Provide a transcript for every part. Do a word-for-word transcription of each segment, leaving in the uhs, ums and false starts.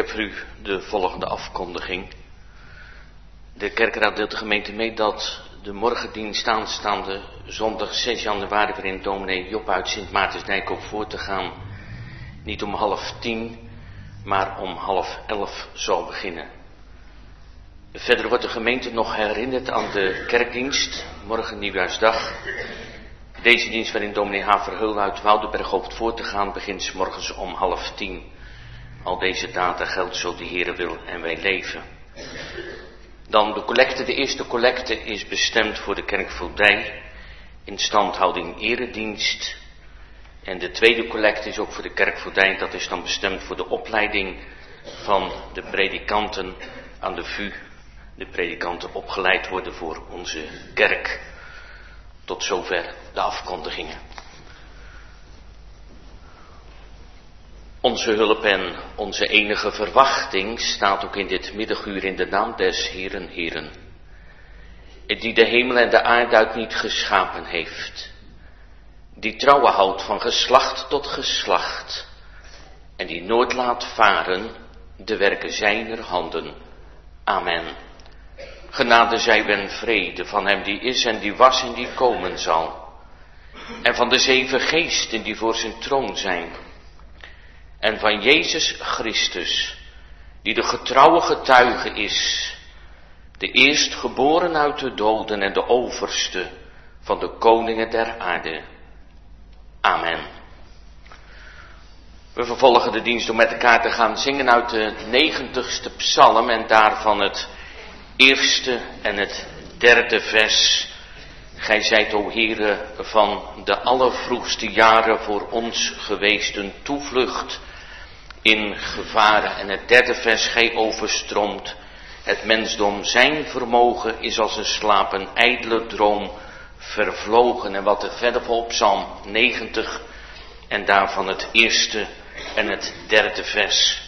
heb voor u de volgende afkondiging. De kerkraad deelt de gemeente mee dat de morgendienst aanstaande zondag zes januari weer in dominee Job uit Sint Maartensdijk op voor te gaan. Niet om half tien, maar om half elf zal beginnen. Verder wordt de gemeente nog herinnerd aan de kerkdienst, morgen nieuwjaarsdag. Deze dienst waarin dominee Haverheul uit Woudenberg hoopt voor te gaan begint 's morgens om half tien. Al deze data geldt zo de Heere wil en wij leven. Dan de collecte. De eerste collecte is bestemd voor de kerk Voldij, instandhouding eredienst. En de tweede collecte is ook voor de kerk Voldij, dat is dan bestemd voor de opleiding van de predikanten aan de V U. De predikanten opgeleid worden voor onze kerk. Tot zover de afkondigingen. Onze hulp en onze enige verwachting staat ook in dit middaguur in de naam des Heeren, Heeren, die de hemel en de aarde uit niet geschapen heeft, die trouwen houdt van geslacht tot geslacht, en die nooit laat varen de werken zijner handen. Amen. Genade zij en vrede van hem die is en die was en die komen zal, en van de zeven geesten die voor zijn troon zijn, en van Jezus Christus, die de getrouwe getuige is, de eerstgeboren uit de doden en de overste van de koningen der aarde. Amen. We vervolgen de dienst door met elkaar te gaan zingen uit de negentigste psalm en daarvan het eerste en het derde vers. Gij zijt, o Heere, van de allervroegste jaren voor ons geweest een toevlucht in gevaren. En het derde vers, gij overstroomt het mensdom. Zijn vermogen is als een slaap, een ijdele droom vervlogen. En wat er verder op psalm negentig en daarvan het eerste en het derde vers.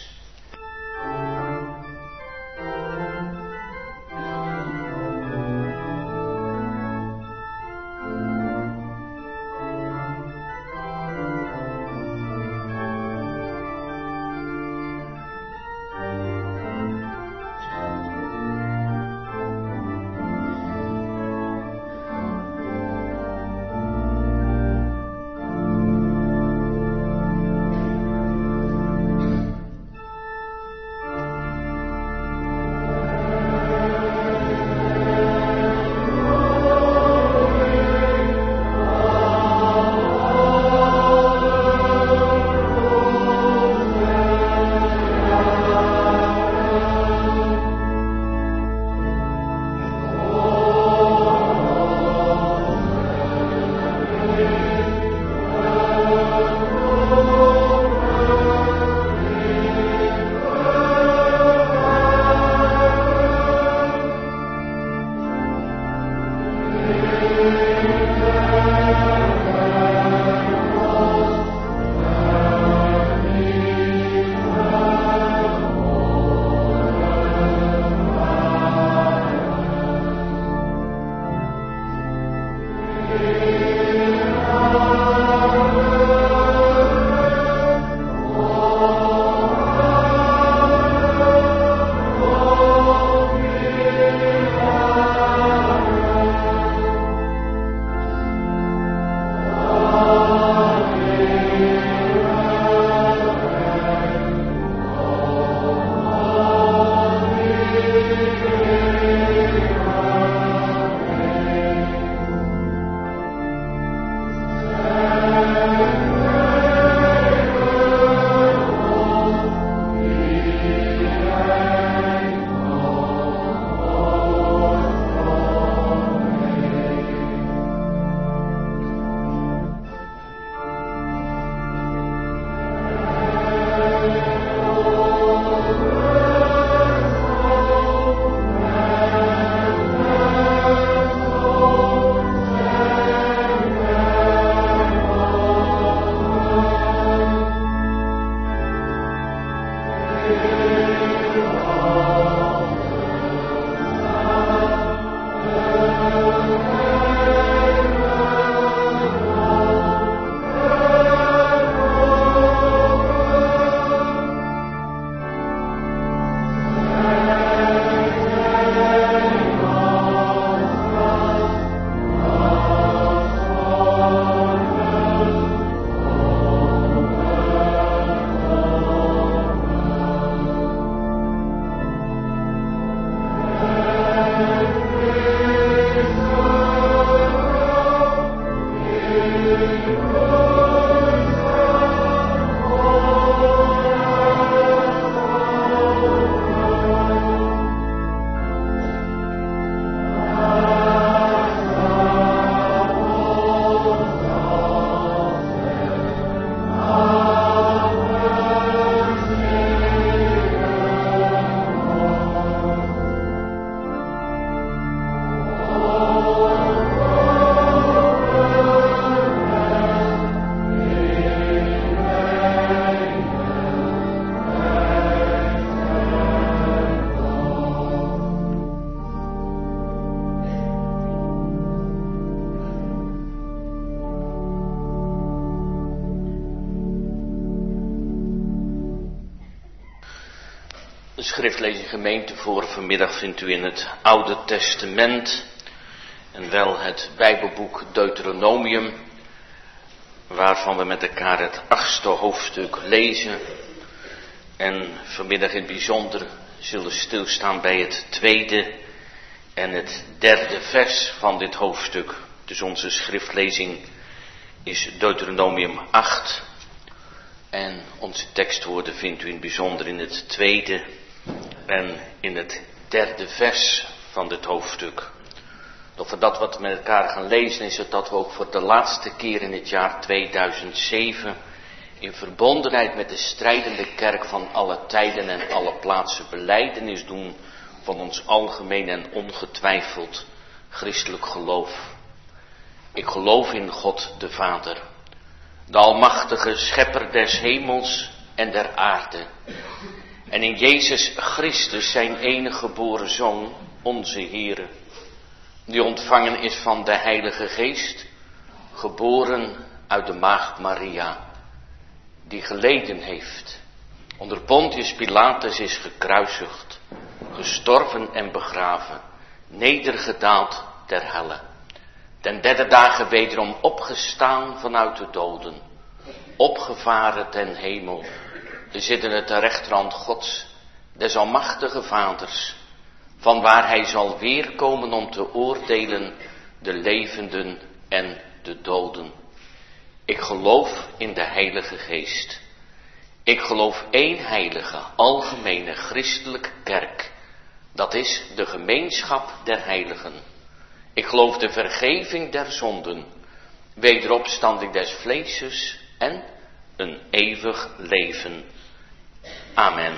schriftlezing gemeente voor vanmiddag vindt u in het Oude Testament en wel het Bijbelboek Deuteronomium, waarvan we met elkaar het achtste hoofdstuk lezen en vanmiddag in het bijzonder zullen stilstaan bij het tweede en het derde vers van dit hoofdstuk. Dus onze schriftlezing is Deuteronomium acht en onze tekstwoorden vindt u in het bijzonder in het tweede en in het derde vers van dit hoofdstuk. Doch voordat we het met elkaar gaan lezen is het dat we ook voor de laatste keer in het jaar tweeduizend zeven in verbondenheid met de strijdende kerk van alle tijden en alle plaatsen belijdenis doen van ons algemeen en ongetwijfeld christelijk geloof. Ik geloof in God de Vader, de almachtige schepper des hemels en der aarde. En in Jezus Christus zijn enige geboren Zoon, onze Heere, die ontvangen is van de Heilige Geest, geboren uit de maagd Maria, die geleden heeft, onder Pontius Pilatus is gekruisigd, gestorven en begraven, nedergedaald ter helle, ten derde dagen wederom opgestaan vanuit de doden, opgevaren ten hemel, zittende ter rechterhand Gods, des almachtige Vaders, van waar hij zal weerkomen om te oordelen de levenden en de doden. Ik geloof in de Heilige Geest. Ik geloof één heilige, algemene, christelijke kerk. Dat is de gemeenschap der heiligen. Ik geloof de vergeving der zonden, wederopstanding des vleeses en een eeuwig leven. Amen.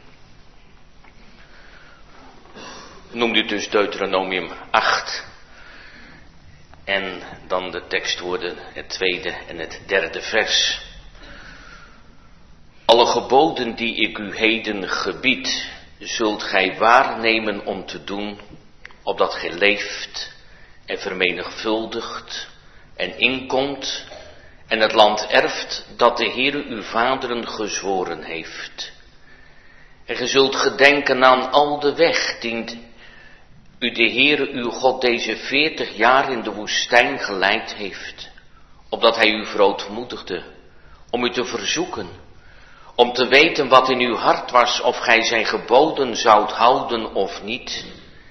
Noemt u dus Deuteronomium acht. En dan de tekstwoorden, het tweede en het derde vers. Alle geboden die ik u heden gebied, zult gij waarnemen om te doen, opdat gij leeft en vermenigvuldigt en inkomt en het land erft dat de Heere uw vaderen gezworen heeft. En gij zult gedenken aan al de weg die u de Heere uw God deze veertig jaar in de woestijn geleid heeft, opdat hij u verootmoedigde, om u te verzoeken, om te weten wat in uw hart was, of gij zijn geboden zoudt houden of niet.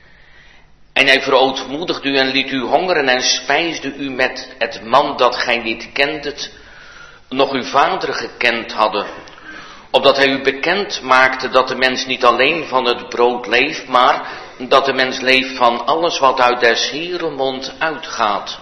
En hij verootmoedigde u en liet u hongeren en spijsde u met het man dat gij niet kendet, nog uw vader gekend hadden, opdat hij u bekend maakte dat de mens niet alleen van het brood leeft, maar dat de mens leeft van alles wat uit des Heeren mond uitgaat.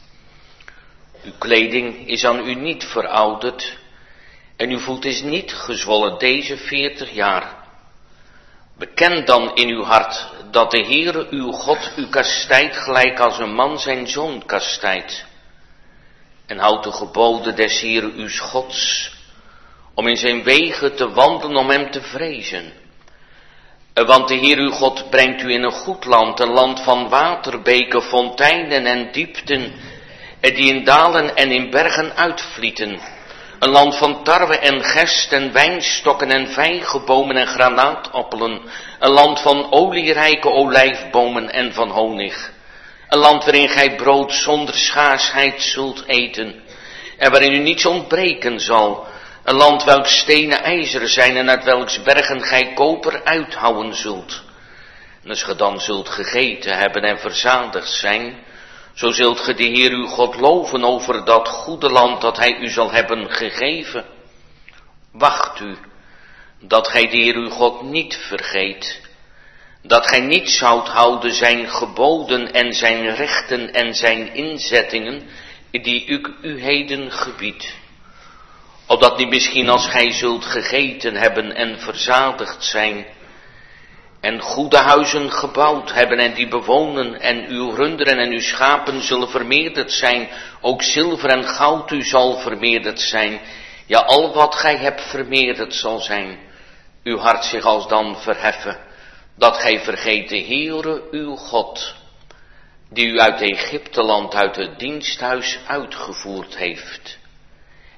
Uw kleding is aan u niet verouderd en uw voet is niet gezwollen deze veertig jaar. Beken dan in uw hart dat de Heere uw God u kastijdt gelijk als een man zijn zoon kastijdt. En houd de geboden des Heere uw Gods, om in zijn wegen te wandelen, om hem te vrezen. Want de Heer uw God brengt u in een goed land, een land van waterbeken, fonteinen en diepten, die in dalen en in bergen uitvlieten. Een land van tarwe en gerst en wijnstokken en vijgenbomen en granaatappelen. Een land van olierijke olijfbomen en van honig. Een land waarin gij brood zonder schaarsheid zult eten en waarin u niets ontbreken zal. Een land welks stenen ijzer zijn en uit welks bergen gij koper uithouwen zult. En als ge dan zult gegeten hebben en verzadigd zijn, zo zult ge de Heer uw God loven over dat goede land dat hij u zal hebben gegeven. Wacht u, dat gij de Heer uw God niet vergeet, dat gij niet zoudt houden zijn geboden en zijn rechten en zijn inzettingen, die ik u heden gebied. Opdat niet misschien als gij zult gegeten hebben en verzadigd zijn, en goede huizen gebouwd hebben en die bewonen, en uw runderen en uw schapen zullen vermeerderd zijn, ook zilver en goud u zal vermeerderd zijn, ja, al wat gij hebt vermeerderd zal zijn, uw hart zich alsdan verheffen, dat gij vergeet de Heere uw God, die u uit Egypteland, uit het diensthuis uitgevoerd heeft,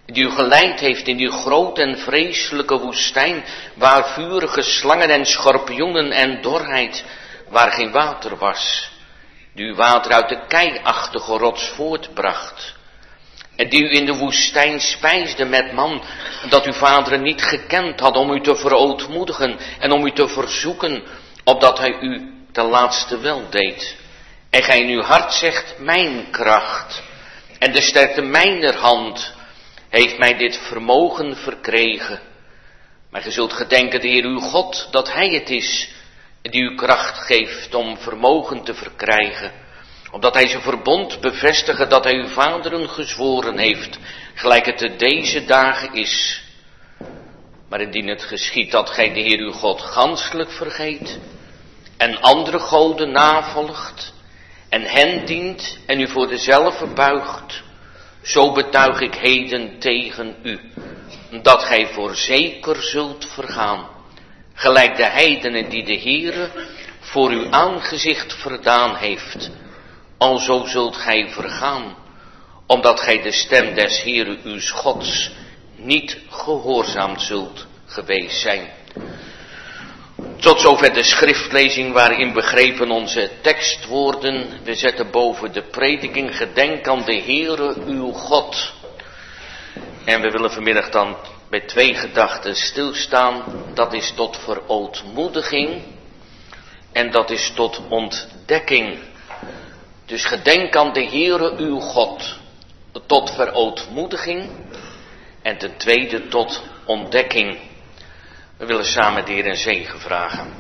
die u geleid heeft in die grote en vreselijke woestijn, waar vurige slangen en schorpioenen en dorheid, waar geen water was, die u water uit de keiachtige rots voortbracht, en die u in de woestijn spijsde met man, dat uw vaderen niet gekend had, om u te verootmoedigen en om u te verzoeken, opdat hij u ten laatste wel deed. En gij in uw hart zegt, mijn kracht en de sterkte mijner hand heeft mij dit vermogen verkregen. Maar ge zult gedenken, de Heer uw God, dat hij het is die u kracht geeft om vermogen te verkrijgen, omdat hij zijn verbond bevestigen dat hij uw vaderen gezworen heeft, gelijk het te deze dagen is. Maar indien het geschiedt dat gij de Heer uw God ganselijk vergeet, en andere goden navolgt, en hen dient en u voor dezelfde buigt, zo betuig ik heden tegen u, dat gij voorzeker zult vergaan, gelijk de heidenen die de Heere voor uw aangezicht verdaan heeft. Alzo zult gij vergaan, omdat gij de stem des Heere uws Gods niet gehoorzaam zult geweest zijn. Tot zover de schriftlezing waarin begrepen onze tekstwoorden. We zetten boven de prediking, gedenk aan de Heere uw God. En we willen vanmiddag dan bij twee gedachten stilstaan. Dat is tot verootmoediging en dat is tot ontdekking. Dus gedenk aan de Heere uw God, tot verootmoediging en ten tweede tot ontdekking. We willen samen de Heer een zegen vragen.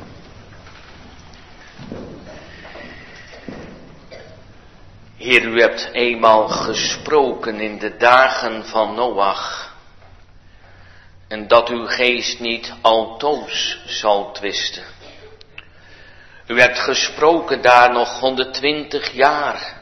Heer, u hebt eenmaal gesproken in de dagen van Noach, en dat uw geest niet altoos zal twisten. U hebt gesproken daar nog honderdtwintig jaar.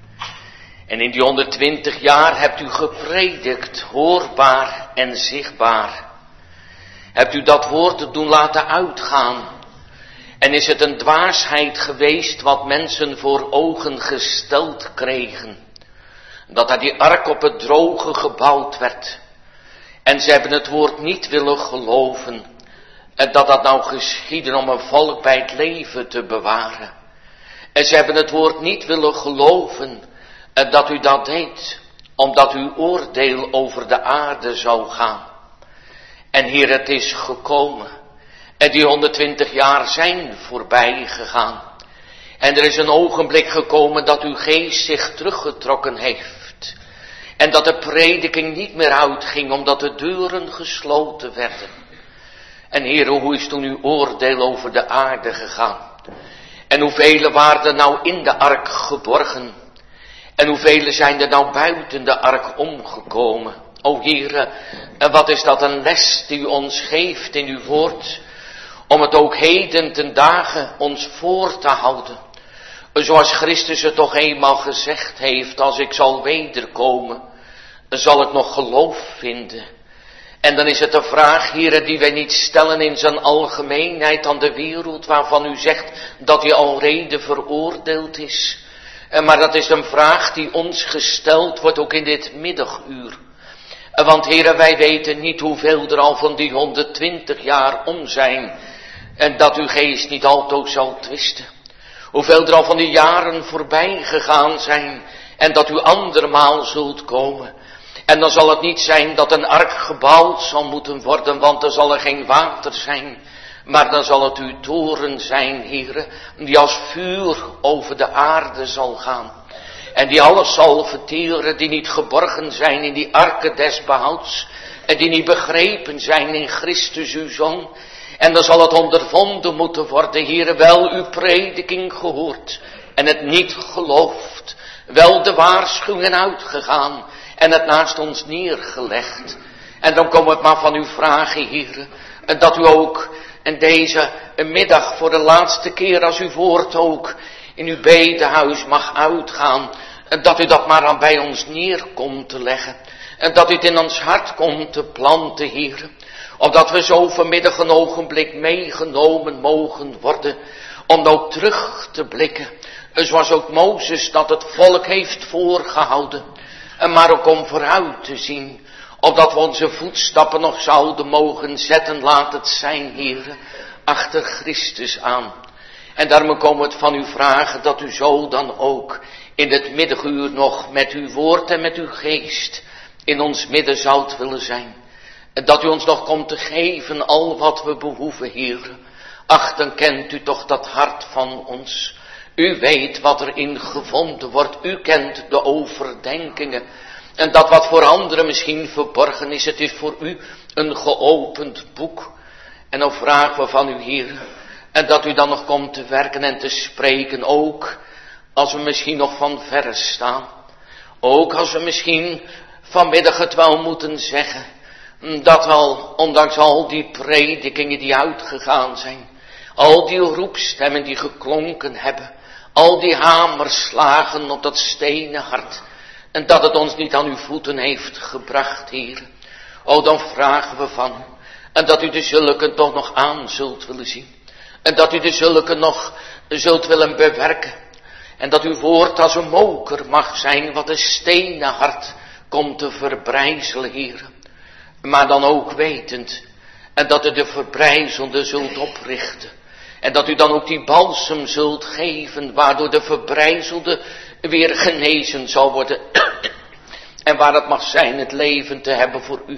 En in die honderdtwintig jaar hebt u gepredikt, hoorbaar en zichtbaar. Hebt u dat woord doen laten uitgaan. En is het een dwaasheid geweest wat mensen voor ogen gesteld kregen. Dat daar die ark op het droge gebouwd werd. En ze hebben het woord niet willen geloven. En dat dat nou geschiedde om een volk bij het leven te bewaren. En ze hebben het woord niet willen geloven. En dat u dat deed, omdat uw oordeel over de aarde zou gaan. En Heer, het is gekomen. En die honderdtwintig jaar zijn voorbij gegaan. En er is een ogenblik gekomen dat uw geest zich teruggetrokken heeft. En dat de prediking niet meer uitging, omdat de deuren gesloten werden. En Heer, hoe is toen uw oordeel over de aarde gegaan? En hoeveel waren er nou in de ark geborgen? En hoeveel zijn er nou buiten de ark omgekomen? O Heere, en wat is dat een les die u ons geeft in uw woord, om het ook heden ten dagen ons voor te houden. Zoals Christus het toch eenmaal gezegd heeft, als ik zal wederkomen, zal ik nog geloof vinden. En dan is het een vraag, Heere, die wij niet stellen in zijn algemeenheid aan de wereld, waarvan u zegt dat hij alrede veroordeeld is. Maar dat is een vraag die ons gesteld wordt, ook in dit middaguur. Want Heere, wij weten niet hoeveel er al van die honderdtwintig jaar om zijn. En dat uw geest niet altoos zal twisten. Hoeveel er al van die jaren voorbij gegaan zijn. En dat u andermaal zult komen. En dan zal het niet zijn dat een ark gebouwd zal moeten worden, want dan zal er geen water zijn. Maar dan zal het uw toren zijn, Heere, die als vuur over de aarde zal gaan. En die alles zal verteren die niet geborgen zijn in die arken des behouds. En die niet begrepen zijn in Christus uw Zoon. En dan zal het ondervonden moeten worden, Heere, wel uw prediking gehoord. En het niet geloofd. Wel de waarschuwingen uitgegaan. En het naast ons neergelegd. En dan kom ik maar van u vragen, Heere. En dat u ook in deze middag voor de laatste keer als uw woord ook in uw bedehuis mag uitgaan. En dat u dat maar aan bij ons neer komt te leggen. En dat u het in ons hart komt te planten, Heere. Opdat we zo vanmiddag een ogenblik meegenomen mogen worden. Om ook terug te blikken. Zoals ook Mozes dat het volk heeft voorgehouden. En maar ook om vooruit te zien. opdat we onze voetstappen nog zouden mogen zetten, laat het zijn, Heere, achter Christus aan. En daarom komen we het van u vragen dat u zo dan ook in het middaguur nog met uw woord en met uw geest in ons midden zoudt willen zijn. En dat u ons nog komt te geven al wat we behoeven, Heere. Ach, dan kent u toch dat hart van ons. U weet wat erin gevonden wordt. U kent de overdenkingen. En dat wat voor anderen misschien verborgen is, het is voor u een geopend boek. En dan vragen we van u, Heer, en dat u dan nog komt te werken en te spreken, ook als we misschien nog van verre staan. Ook als we misschien vanmiddag het wel moeten zeggen, dat wel, ondanks al die predikingen die uitgegaan zijn, al die roepstemmen die geklonken hebben, al die hamerslagen op dat stenen hart, en dat het ons niet aan uw voeten heeft gebracht, Heer. O, dan vragen we van u, en dat u de zulken toch nog aan zult willen zien, en dat u de zulken nog zult willen bewerken, en dat uw woord als een moker mag zijn, wat een stenen hart komt te verbrijzelen, Heer. Maar dan ook wetend, en dat u de verbrijzelde zult oprichten, en dat u dan ook die balsem zult geven, waardoor de verbrijzelde weer genezen zal worden. En waar het mag zijn het leven te hebben voor u.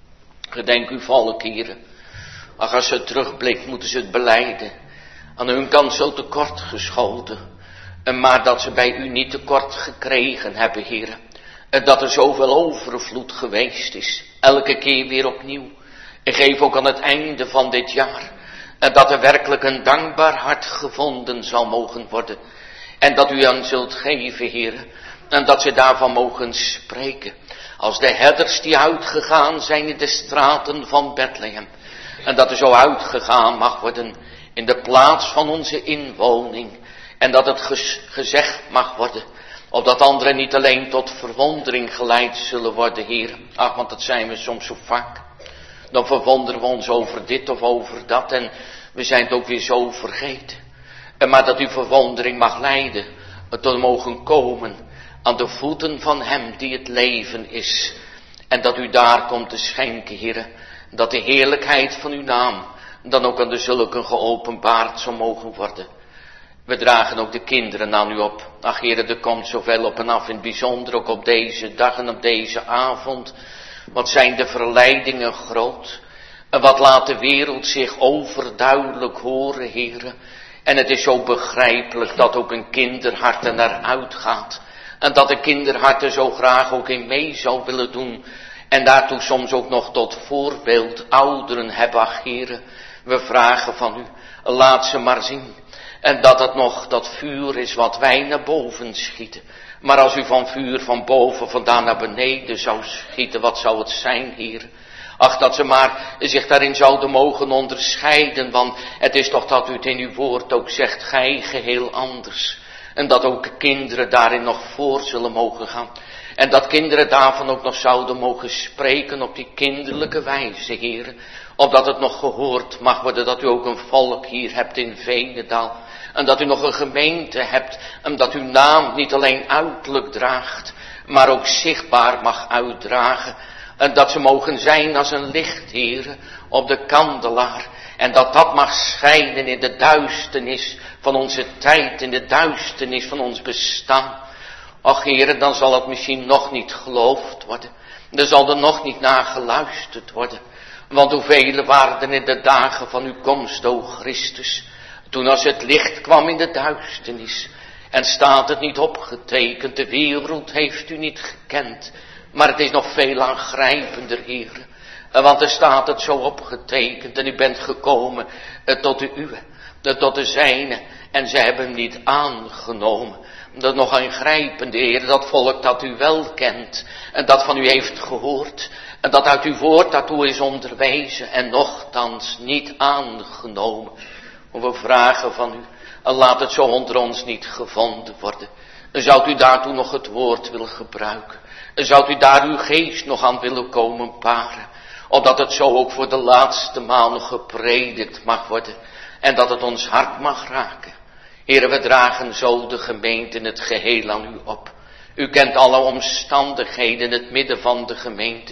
Gedenk uw volk, Heere. Ach, als ze terugblikt, moeten ze het belijden. Aan hun kant zo tekort geschoten. Maar dat ze bij u niet tekort gekregen hebben, Heere. En dat er zoveel overvloed geweest is. Elke keer weer opnieuw. En geef ook aan het einde van dit jaar. En dat er werkelijk een dankbaar hart gevonden zal mogen worden. En dat u aan zult geven, Heer. En dat ze daarvan mogen spreken. Als de herders die uitgegaan zijn in de straten van Bethlehem. En dat er zo uitgegaan mag worden in de plaats van onze inwoning. En dat het ges- gezegd mag worden. Opdat anderen niet alleen tot verwondering geleid zullen worden, Heer. Ach, want dat zijn we soms zo vaak. Dan verwonderen we ons over dit of over dat. En we zijn het ook weer zo vergeten. En maar dat uw verwondering mag leiden. Tot mogen komen aan de voeten van hem die het leven is. En dat u daar komt te schenken, Heer. Dat de heerlijkheid van uw naam dan ook aan de zulken geopenbaard zal mogen worden. We dragen ook de kinderen aan u op. Ach, Heer, er komt zoveel op en af, in het bijzonder ook op deze dag en op deze avond. Wat zijn de verleidingen groot. En wat laat de wereld zich overduidelijk horen, Heer. En het is zo begrijpelijk dat ook een kinderhart er naar uitgaat. En dat de kinderhart er zo graag ook in mee zou willen doen. En daartoe soms ook nog tot voorbeeld ouderen hebben, ach, Heer. We vragen van u, laat ze maar zien. En dat het nog dat vuur is wat wij naar boven schieten. Maar als u van vuur van boven vandaan naar beneden zou schieten, wat zou het zijn, Heer? Ach, dat ze maar zich daarin zouden mogen onderscheiden, want het is toch dat u het in uw woord ook zegt, gij geheel anders. En dat ook kinderen daarin nog voor zullen mogen gaan. En dat kinderen daarvan ook nog zouden mogen spreken op die kinderlijke wijze, Heer. Opdat het nog gehoord mag worden dat u ook een volk hier hebt in Veenendaal. En dat u nog een gemeente hebt. En dat uw naam niet alleen uiterlijk draagt, maar ook zichtbaar mag uitdragen. En dat ze mogen zijn als een licht, Heer, op de kandelaar. En dat dat mag schijnen in de duisternis van onze tijd, in de duisternis van ons bestaan. Och, Heer, dan zal het misschien nog niet geloofd worden. Er zal er nog niet naar geluisterd worden. Want hoeveel waren in de dagen van uw komst, o Christus, toen als het licht kwam in de duisternis. En staat het niet opgetekend, de wereld heeft u niet gekend. Maar het is nog veel aangrijpender, Heer. Want er staat het zo opgetekend en u bent gekomen tot de uwe, tot de zijne. En zij hebben hem niet aangenomen. Dat nog aangrijpende, Heer, dat volk dat u wel kent. En dat van u heeft gehoord. En dat uit uw woord daartoe is onderwezen. En nochtans niet aangenomen. We vragen van u, laat het zo onder ons niet gevonden worden. Zou u daartoe nog het woord willen gebruiken? Zou u daar uw geest nog aan willen komen paren? Opdat het zo ook voor de laatste maal nog gepredikt mag worden. En dat het ons hart mag raken. Heere, we dragen zo de gemeente in het geheel aan u op. U kent alle omstandigheden in het midden van de gemeente.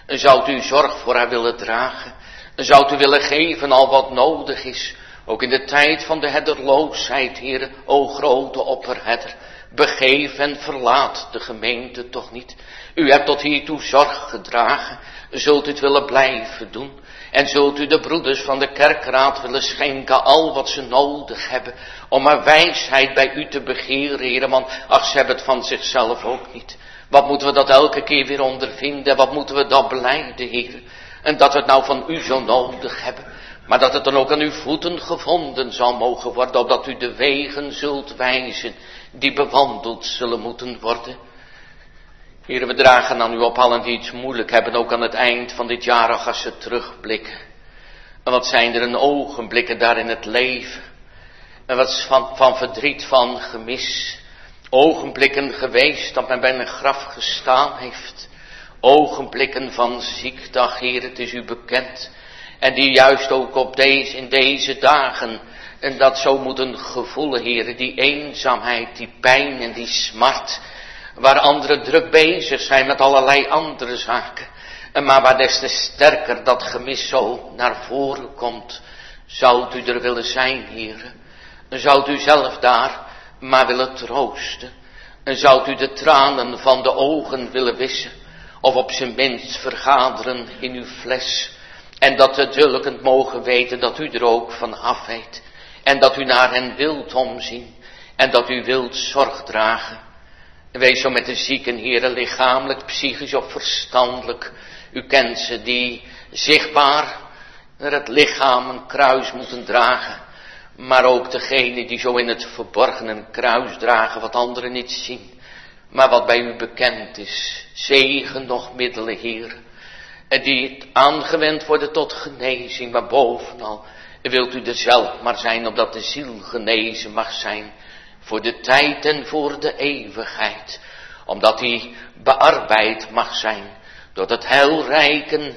Zoudt u zorg voor haar willen dragen? Zoudt u willen geven al wat nodig is? Ook in de tijd van de herderloosheid, Heere, o grote opperherder. Begeef en verlaat de gemeente toch niet. U hebt tot hiertoe zorg gedragen. Zult u het willen blijven doen? En zult u de broeders van de kerkraad willen schenken al wat ze nodig hebben. Om maar wijsheid bij u te begeren, Heere. Want ach, ze hebben het van zichzelf ook niet. Wat moeten we dat elke keer weer ondervinden? Wat moeten we dat belijden, Heere? En dat we het nou van u zo nodig hebben. Maar dat het dan ook aan uw voeten gevonden zal mogen worden. Opdat u de wegen zult wijzen die bewandeld zullen moeten worden. Heere, we dragen aan u op allen die iets moeilijk hebben. Ook aan het eind van dit jaar als ze terugblikken. En wat zijn er een ogenblikken daar in het leven. En wat is van, van verdriet, van gemis. Ogenblikken geweest dat men bij een graf gestaan heeft. Ogenblikken van ziekte, ach Heer, het is u bekend. En die juist ook op deze, in deze dagen, en dat zo moeten gevoelen, Heer, die eenzaamheid, die pijn en die smart. Waar anderen druk bezig zijn met allerlei andere zaken. En maar waar des te sterker dat gemis zo naar voren komt. Zoudt u er willen zijn, Heer? Zoudt u zelf daar maar willen troosten? En zoudt u de tranen van de ogen willen wissen? Of op zijn minst vergaderen in uw fles? En dat de dulkend mogen weten dat u er ook van af weet. En dat u naar hen wilt omzien. En dat u wilt zorg dragen. En wees zo met de zieken, Heere, lichamelijk, psychisch of verstandelijk. U kent ze die zichtbaar naar het lichaam een kruis moeten dragen. Maar ook degene die zo in het verborgen een kruis dragen wat anderen niet zien. Maar wat bij u bekend is, zegen nog middelen, Heer. En die aangewend worden tot genezing, maar bovenal wilt u er zelf maar zijn, opdat de ziel genezen mag zijn. Voor de tijd en voor de eeuwigheid. Omdat die bearbeid mag zijn door het heilrijke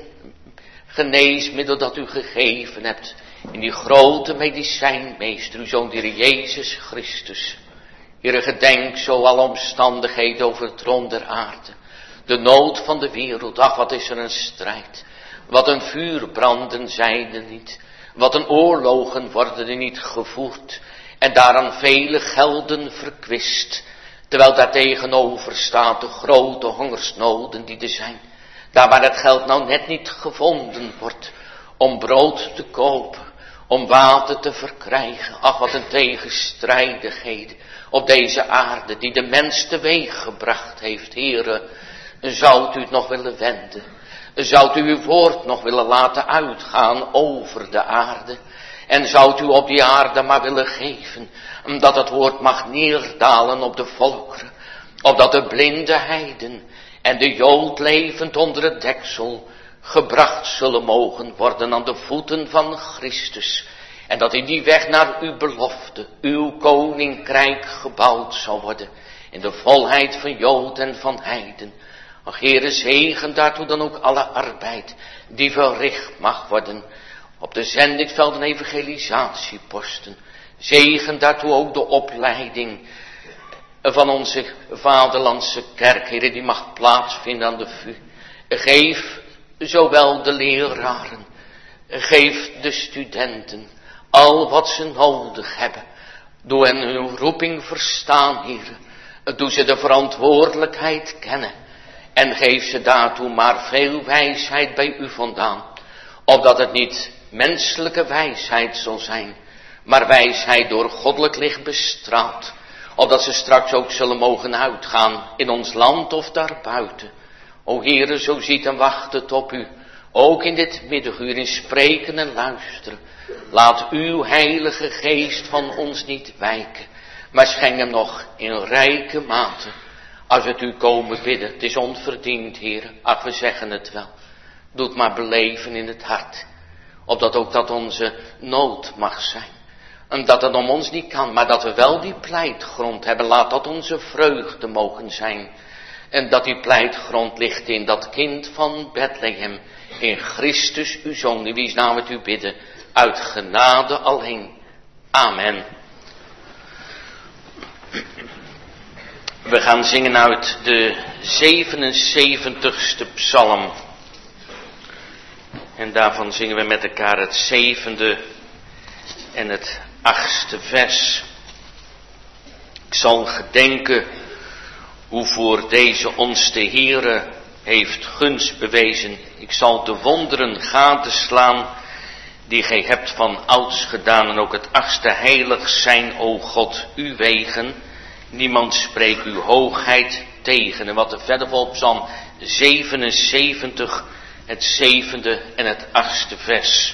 geneesmiddel dat u gegeven hebt. In die grote medicijnmeester, uw Zoon, die Jezus Christus. Heere, gedenk zo alle omstandigheden over het troon der aarde. De nood van de wereld, ach wat is er een strijd. Wat een vuurbranden zijn er niet. Wat een oorlogen worden er niet gevoerd. En daaraan vele gelden verkwist. Terwijl daar tegenover staat de grote hongersnoden die er zijn. Daar waar het geld nou net niet gevonden wordt. Om brood te kopen. Om water te verkrijgen. Ach wat een tegenstrijdigheden. Op deze aarde die de mens teweeg gebracht heeft. Heere, zoudt u het nog willen wenden? Zoudt u uw woord nog willen laten uitgaan over de aarde? En zoudt u op die aarde maar willen geven, dat het woord mag neerdalen op de volkeren, opdat de blinde heiden en de Jood levend onder het deksel gebracht zullen mogen worden aan de voeten van Christus. En dat in die weg naar uw belofte, uw koninkrijk gebouwd zal worden, in de volheid van Jood en van heiden. Ach, Heere, zegen daartoe dan ook alle arbeid die verricht mag worden. Op de zendingsveld en evangelisatieposten. Zegen daartoe ook de opleiding van onze vaderlandse kerk. Heere, die mag plaatsvinden aan de V U. Geef zowel de leraren. Geef de studenten al wat ze nodig hebben. Doe hen hun roeping verstaan, Heere. Doe ze de verantwoordelijkheid kennen. En geef ze daartoe maar veel wijsheid bij u vandaan. Opdat het niet menselijke wijsheid zal zijn, maar wijsheid door goddelijk licht bestraald. Opdat ze straks ook zullen mogen uitgaan in ons land of daarbuiten. O Heere, zo ziet en wacht het op u. Ook in dit middaguur in spreken en luisteren. Laat uw heilige geest van ons niet wijken. Maar schenk hem nog in rijke mate. Als het u komen bidden, het is onverdiend, Heere. Ach, we zeggen het wel. Doe het maar beleven in het hart. Opdat ook dat onze nood mag zijn. En dat het om ons niet kan, maar dat we wel die pleitgrond hebben. Laat dat onze vreugde mogen zijn. En dat die pleitgrond ligt in dat kind van Bethlehem. In Christus uw Zoon, in wie's naam het u bidden. Uit genade alleen. Amen. We gaan zingen uit de zevenenzeventigste psalm. En daarvan zingen we met elkaar het zevende en het achtste vers. Ik zal gedenken hoe voor deze ons de Heere heeft gunst bewezen. Ik zal de wonderen gadeslaan die gij hebt van ouds gedaan. En ook het achtste heilig zijn, o God, uw wegen. Niemand spreekt uw hoogheid tegen. En wat er verder op Psalm zevenenzeventig, het zevende en het achtste vers.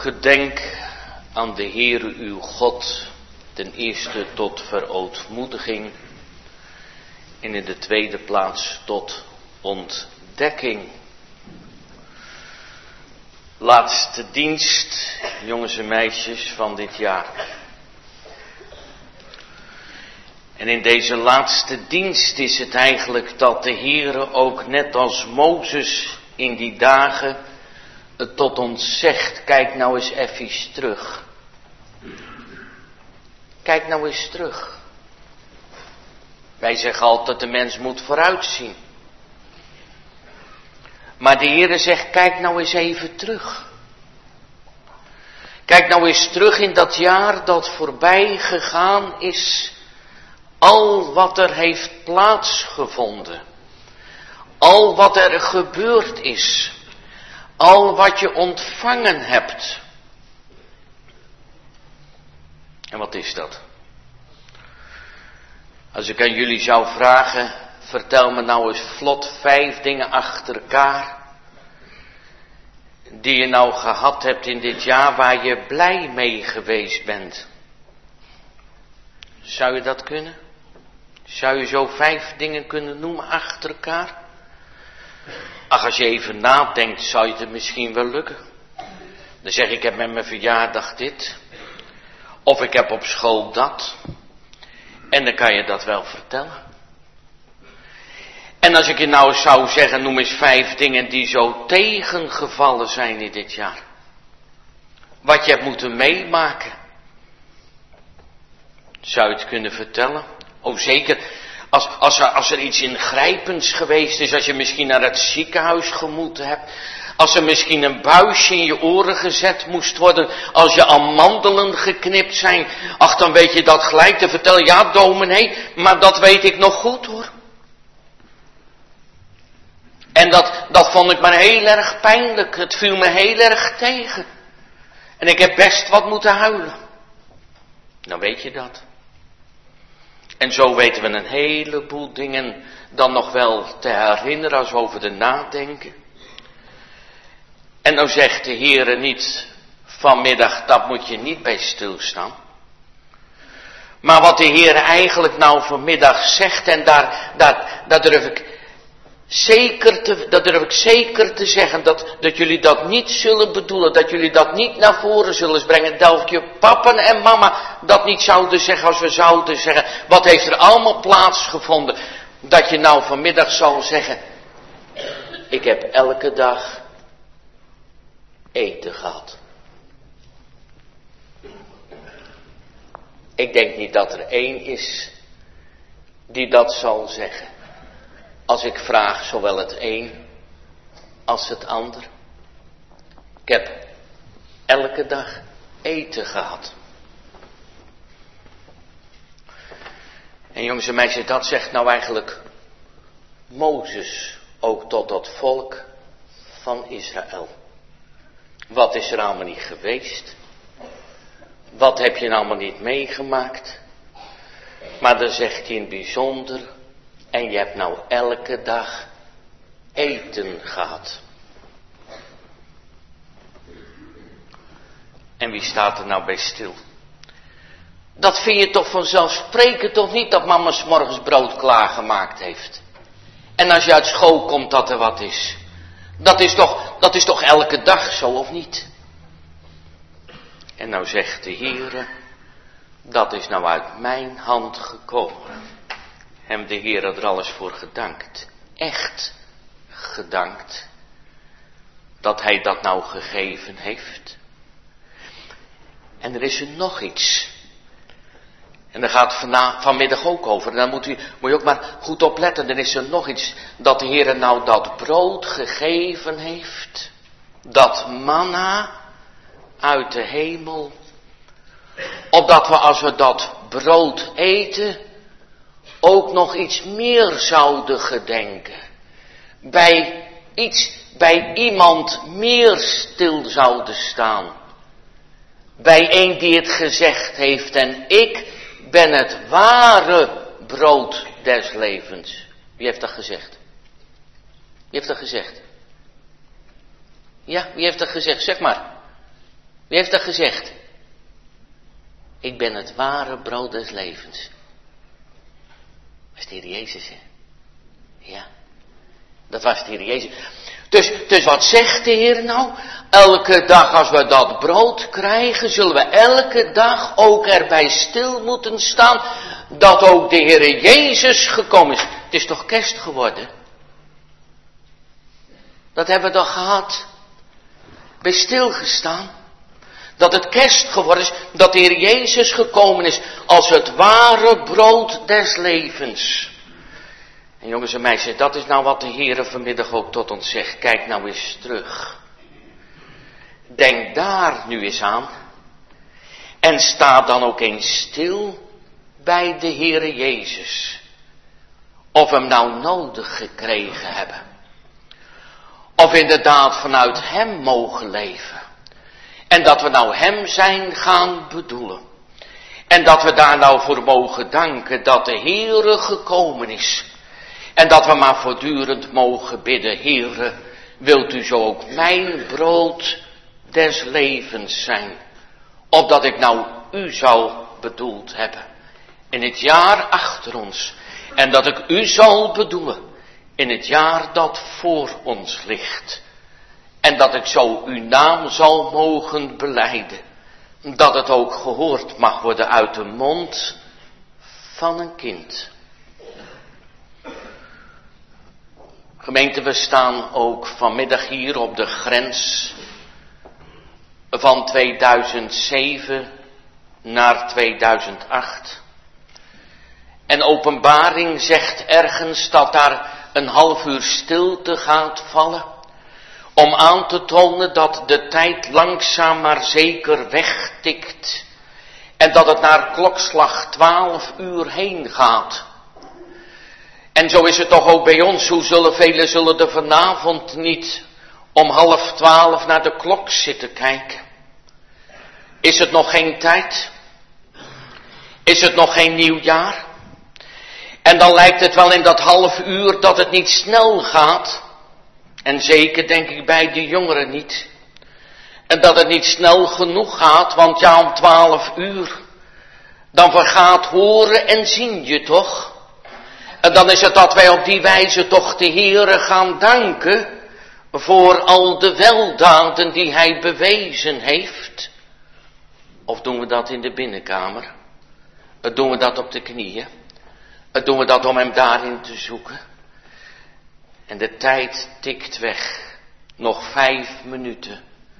Gedenk aan de Heere uw God, ten eerste tot verootmoediging en in de tweede plaats tot ontdekking. Laatste dienst, jongens en meisjes, van dit jaar. En in deze laatste dienst is het eigenlijk dat de Heere ook net als Mozes in die dagen het tot ons zegt. Kijk nou eens even terug. Kijk nou eens terug. Wij zeggen altijd de mens moet vooruitzien. Maar de Heere zegt kijk nou eens even terug. Kijk nou eens terug in dat jaar dat voorbij gegaan is. Al wat er heeft plaatsgevonden. Al wat er gebeurd is. Al wat je ontvangen hebt. En wat is dat? Als ik aan jullie zou vragen, vertel me nou eens vlot vijf dingen achter elkaar. Die je nou gehad hebt in dit jaar waar je blij mee geweest bent. Zou je dat kunnen? Zou je zo vijf dingen kunnen noemen achter elkaar? Ach, als je even nadenkt, zou je het misschien wel lukken. Dan zeg ik, ik heb met mijn verjaardag dit. Of ik heb op school dat. En dan kan je dat wel vertellen. En als ik je nou zou zeggen, noem eens vijf dingen die zo tegengevallen zijn in dit jaar. Wat je hebt moeten meemaken. Zou je het kunnen vertellen? Oh zeker, als, als, er, als er iets ingrijpends geweest is, als je misschien naar het ziekenhuis gemoeten hebt. Als er misschien een buisje in je oren gezet moest worden, als je amandelen geknipt zijn. Ach, dan weet je dat gelijk te vertellen. Ja, dominee, maar dat weet ik nog goed hoor. En dat, dat vond ik maar heel erg pijnlijk. Het viel me heel erg tegen. En ik heb best wat moeten huilen. Dan weet je dat. En zo weten we een heleboel dingen dan nog wel te herinneren als we over de nadenken. En dan zegt de Heere niet vanmiddag, dat moet je niet bij stilstaan. Maar wat de Heere eigenlijk nou vanmiddag zegt, en daar, daar, daar durf ik zeker te, dat durf ik zeker te zeggen, dat, dat jullie dat niet zullen bedoelen, dat jullie dat niet naar voren zullen brengen, dat je papa en mama dat niet zouden zeggen als we zouden zeggen, wat heeft er allemaal plaatsgevonden, dat je nou vanmiddag zal zeggen, ik heb elke dag eten gehad. Ik denk niet dat er één is die dat zal zeggen. Als ik vraag zowel het een als het ander. Ik heb elke dag eten gehad. En jongens en meisjes, dat zegt nou eigenlijk Mozes ook tot dat volk van Israël. Wat is er allemaal niet geweest? Wat heb je allemaal niet meegemaakt? Maar dan zegt hij in het bijzonder, en je hebt nou elke dag eten gehad. En wie staat er nou bij stil? Dat vind je toch vanzelfsprekend toch niet dat mama 's morgens brood klaargemaakt heeft. En als je uit school komt dat er wat is. Dat is toch, dat is toch elke dag zo of niet? En nou zegt de Heere, dat is nou uit mijn hand gekomen. Hem de Heere er alles voor gedankt. Echt gedankt. Dat hij dat nou gegeven heeft. En er is er nog iets. En daar gaat het vanmiddag ook over. En dan moet, u, moet je ook maar goed opletten. Er is er nog iets. Dat de Heere nou dat brood gegeven heeft. Dat manna uit de hemel. Opdat we als we dat brood eten, ook nog iets meer zouden gedenken. Bij iets, bij iemand meer stil zouden staan. Bij een die het gezegd heeft, en ik ben het ware brood des levens. Wie heeft dat gezegd? Wie heeft dat gezegd? Ja, wie heeft dat gezegd? Zeg maar. Wie heeft dat gezegd? Ik ben het ware brood des levens. Dat is de Heer Jezus, hè? Ja, dat was de Heer Jezus. Dus, dus wat zegt de Heer nou? Elke dag als we dat brood krijgen, zullen we elke dag ook erbij stil moeten staan dat ook de Heer Jezus gekomen is. Het is toch kerst geworden? Dat hebben we toch gehad? Bij stilgestaan. Dat het kerst geworden is, dat de Heer Jezus gekomen is als het ware brood des levens. En jongens en meisjes, dat is nou wat de Heer vanmiddag ook tot ons zegt. Kijk nou eens terug. Denk daar nu eens aan. En sta dan ook eens stil bij de Heere Jezus. Of we hem nou nodig gekregen hebben. Of inderdaad vanuit hem mogen leven. En dat we nou hem zijn gaan bedoelen. En dat we daar nou voor mogen danken dat de Heere gekomen is. En dat we maar voortdurend mogen bidden. Heere, wilt u zo ook mijn brood des levens zijn. Opdat ik nou u zou bedoeld hebben. In het jaar achter ons. En dat ik u zal bedoelen. In het jaar dat voor ons ligt. En dat ik zo uw naam zal mogen belijden. Dat het ook gehoord mag worden uit de mond van een kind. Gemeente, we staan ook vanmiddag hier op de grens van tweeduizend zeven naar tweeduizend acht. En Openbaring zegt ergens dat daar een half uur stilte gaat vallen. Om aan te tonen dat de tijd langzaam maar zeker wegtikt. En dat het naar klokslag twaalf uur heen gaat. En zo is het toch ook bij ons. Hoe zullen velen zullen er vanavond niet om half twaalf naar de klok zitten kijken? Is het nog geen tijd? Is het nog geen nieuwjaar? En dan lijkt het wel in dat half uur dat het niet snel gaat. En zeker denk ik bij de jongeren niet. En dat het niet snel genoeg gaat, want ja, om twaalf uur, dan vergaat horen en zien je toch. En dan is het dat wij op die wijze toch de Heere gaan danken voor al de weldaden die Hij bewezen heeft. Of doen we dat in de binnenkamer? Of doen we dat op de knieën? Of doen we dat om Hem daarin te zoeken? En de tijd tikt weg. Nog vijf minuten.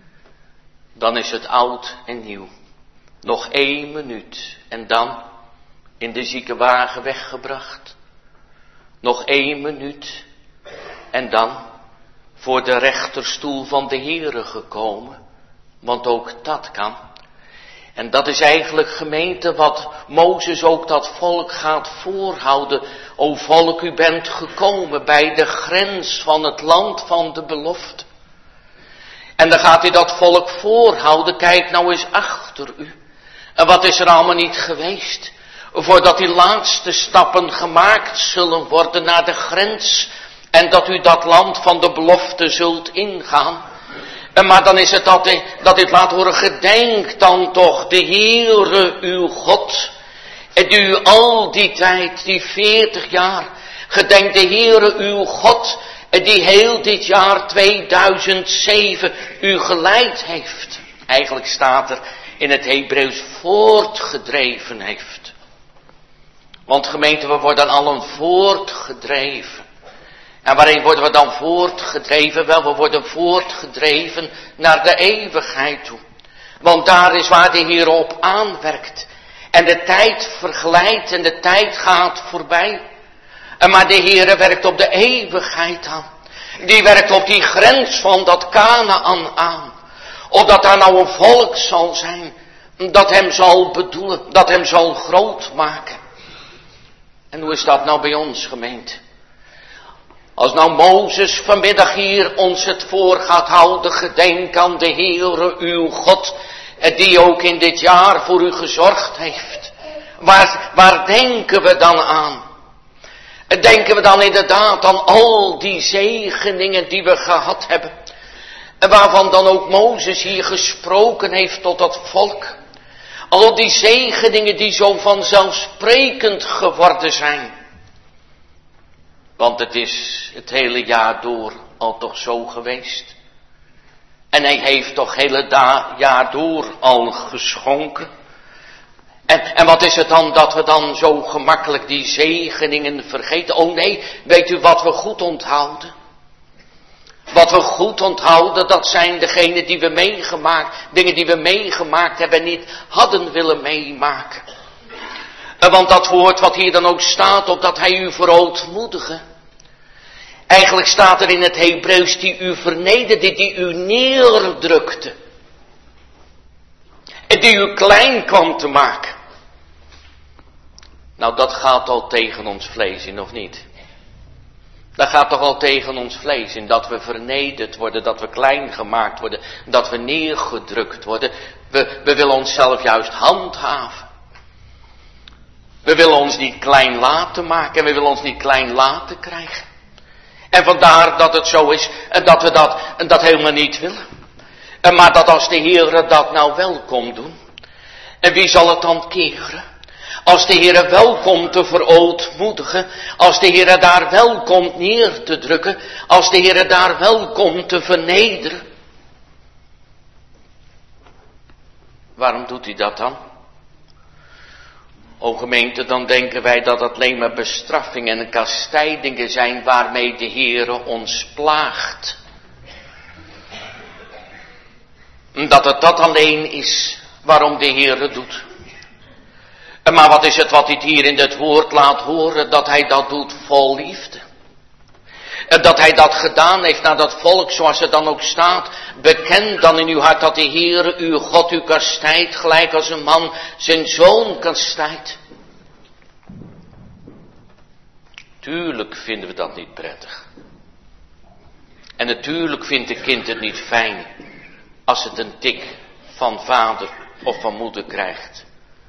Dan is het oud en nieuw. Nog één minuut. En dan in de ziekenwagen weggebracht. Nog één minuut. En dan voor de rechterstoel van de Heere gekomen. Want ook dat kan. En dat is eigenlijk, gemeente, wat Mozes ook dat volk gaat voorhouden. O volk, u bent gekomen bij de grens van het land van de belofte. En dan gaat hij dat volk voorhouden. Kijk nou eens achter u. En wat is er allemaal niet geweest? Voordat die laatste stappen gemaakt zullen worden naar de grens. En dat u dat land van de belofte zult ingaan. Maar dan is het dat hij, dat dit laat horen, gedenk dan toch de Heere uw God. En u al die tijd, die veertig jaar, gedenk de Heere uw God, die heel dit jaar tweeduizend zeven u geleid heeft. Eigenlijk staat er in het Hebreeuws voortgedreven heeft. Want gemeente, we worden allen voortgedreven. En waarin worden we dan voortgedreven? Wel, we worden voortgedreven naar de eeuwigheid toe. Want daar is waar de Heer op aanwerkt. En de tijd verglijdt en de tijd gaat voorbij. En maar de Heer werkt op de eeuwigheid aan. Die werkt op die grens van dat Kanaan aan. Opdat daar nou een volk zal zijn. Dat hem zal bedoelen. Dat hem zal groot maken. En hoe is dat nou bij ons, gemeente? Als nou Mozes vanmiddag hier ons het voor gaat houden, gedenk aan de Heere uw God, die ook in dit jaar voor u gezorgd heeft. Waar, waar denken we dan aan? Denken we dan inderdaad aan al die zegeningen die we gehad hebben? En waarvan dan ook Mozes hier gesproken heeft tot dat volk. Al die zegeningen die zo vanzelfsprekend geworden zijn. Want het is het hele jaar door al toch zo geweest. En hij heeft toch het hele da- jaar door al geschonken. En, en wat is het dan dat we dan zo gemakkelijk die zegeningen vergeten? Oh nee, weet u wat we goed onthouden? Wat we goed onthouden, dat zijn degenen die we meegemaakt, dingen die we meegemaakt hebben en niet hadden willen meemaken. En want dat woord wat hier dan ook staat, opdat hij u verootmoedige. Eigenlijk staat er in het Hebreeuws die u vernederde, die u neerdrukte. En die u klein kwam te maken. Nou, dat gaat al tegen ons vlees in, of niet? Dat gaat toch al tegen ons vlees in, dat we vernederd worden, dat we klein gemaakt worden, dat we neergedrukt worden. We, we willen onszelf juist handhaven. We willen ons niet klein laten maken en we willen ons niet klein laten krijgen. En vandaar dat het zo is en dat we dat, en dat helemaal niet willen. En maar dat als de Heere dat nou wel komt doen. En wie zal het dan keren? Als de Heere wel komt te verootmoedigen. Als de Heere daar wel komt neer te drukken. Als de Heere daar wel komt te vernederen. Waarom doet hij dat dan? O gemeente, dan denken wij dat het alleen maar bestraffingen en kastijdingen zijn waarmee de Heere ons plaagt. Dat het dat alleen is waarom de Heere doet. Maar wat is het wat hij hier in het woord laat horen, dat hij dat doet vol liefde. Dat hij dat gedaan heeft naar dat volk, zoals het dan ook staat. Bekend dan in uw hart dat de Heere, uw God, u kastijdt, gelijk als een man zijn zoon kastijdt. Tuurlijk vinden we dat niet prettig. En natuurlijk vindt een kind het niet fijn als het een tik van vader of van moeder krijgt.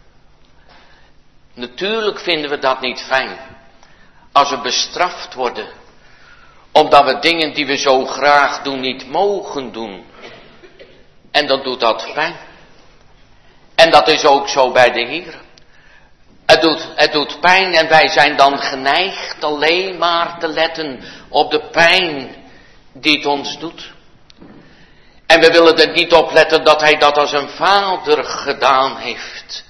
Natuurlijk vinden we dat niet fijn als we bestraft worden omdat we dingen die we zo graag doen niet mogen doen. En dan doet dat pijn. En dat is ook zo bij de Heer. Het doet, het doet pijn en wij zijn dan geneigd alleen maar te letten op de pijn die het ons doet. En we willen er niet op letten dat hij dat als een vader gedaan heeft.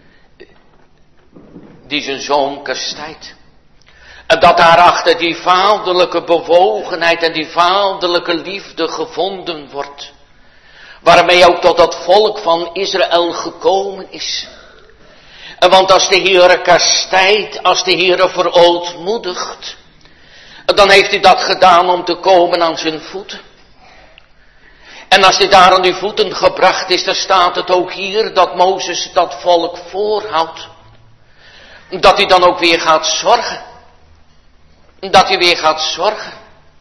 Die zijn zoon kastijdt. En dat daarachter die vaderlijke bewogenheid en die vaderlijke liefde gevonden wordt. Waarmee ook tot dat volk van Israël gekomen is. En want als de Heere kastijdt, als de Heere verootmoedigt, dan heeft hij dat gedaan om te komen aan zijn voeten. En als hij daar aan die voeten gebracht is, dan staat het ook hier dat Mozes dat volk voorhoudt. Dat hij dan ook weer gaat zorgen. Dat hij weer gaat zorgen.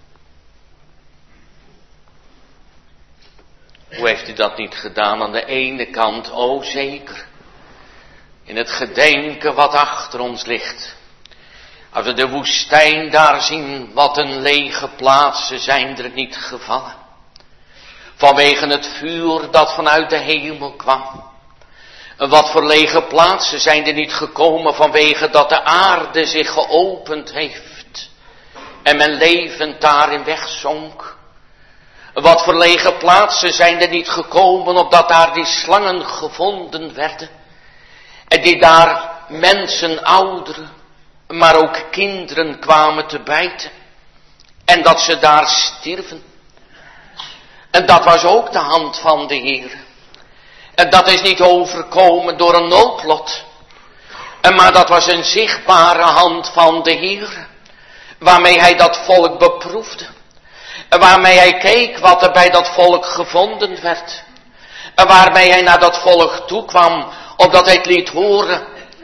Hoe heeft hij dat niet gedaan? Aan de ene kant, o zeker. In het gedenken wat achter ons ligt. Als we de woestijn daar zien, wat een lege plaatsen zijn er niet gevallen. Vanwege het vuur dat vanuit de hemel kwam. En wat voor lege plaatsen zijn er niet gekomen vanwege dat de aarde zich geopend heeft. En men levend daarin wegzonk. Wat voor lege plaatsen zijn er niet gekomen opdat daar die slangen gevonden werden. En die daar mensen, ouderen, maar ook kinderen kwamen te bijten. En dat ze daar stierven. En dat was ook de hand van de Heer. En dat is niet overkomen door een noodlot. En maar dat was een zichtbare hand van de Heer. Waarmee hij dat volk beproefde. En waarmee hij keek wat er bij dat volk gevonden werd. En waarmee hij naar dat volk toekwam. Opdat hij het liet horen.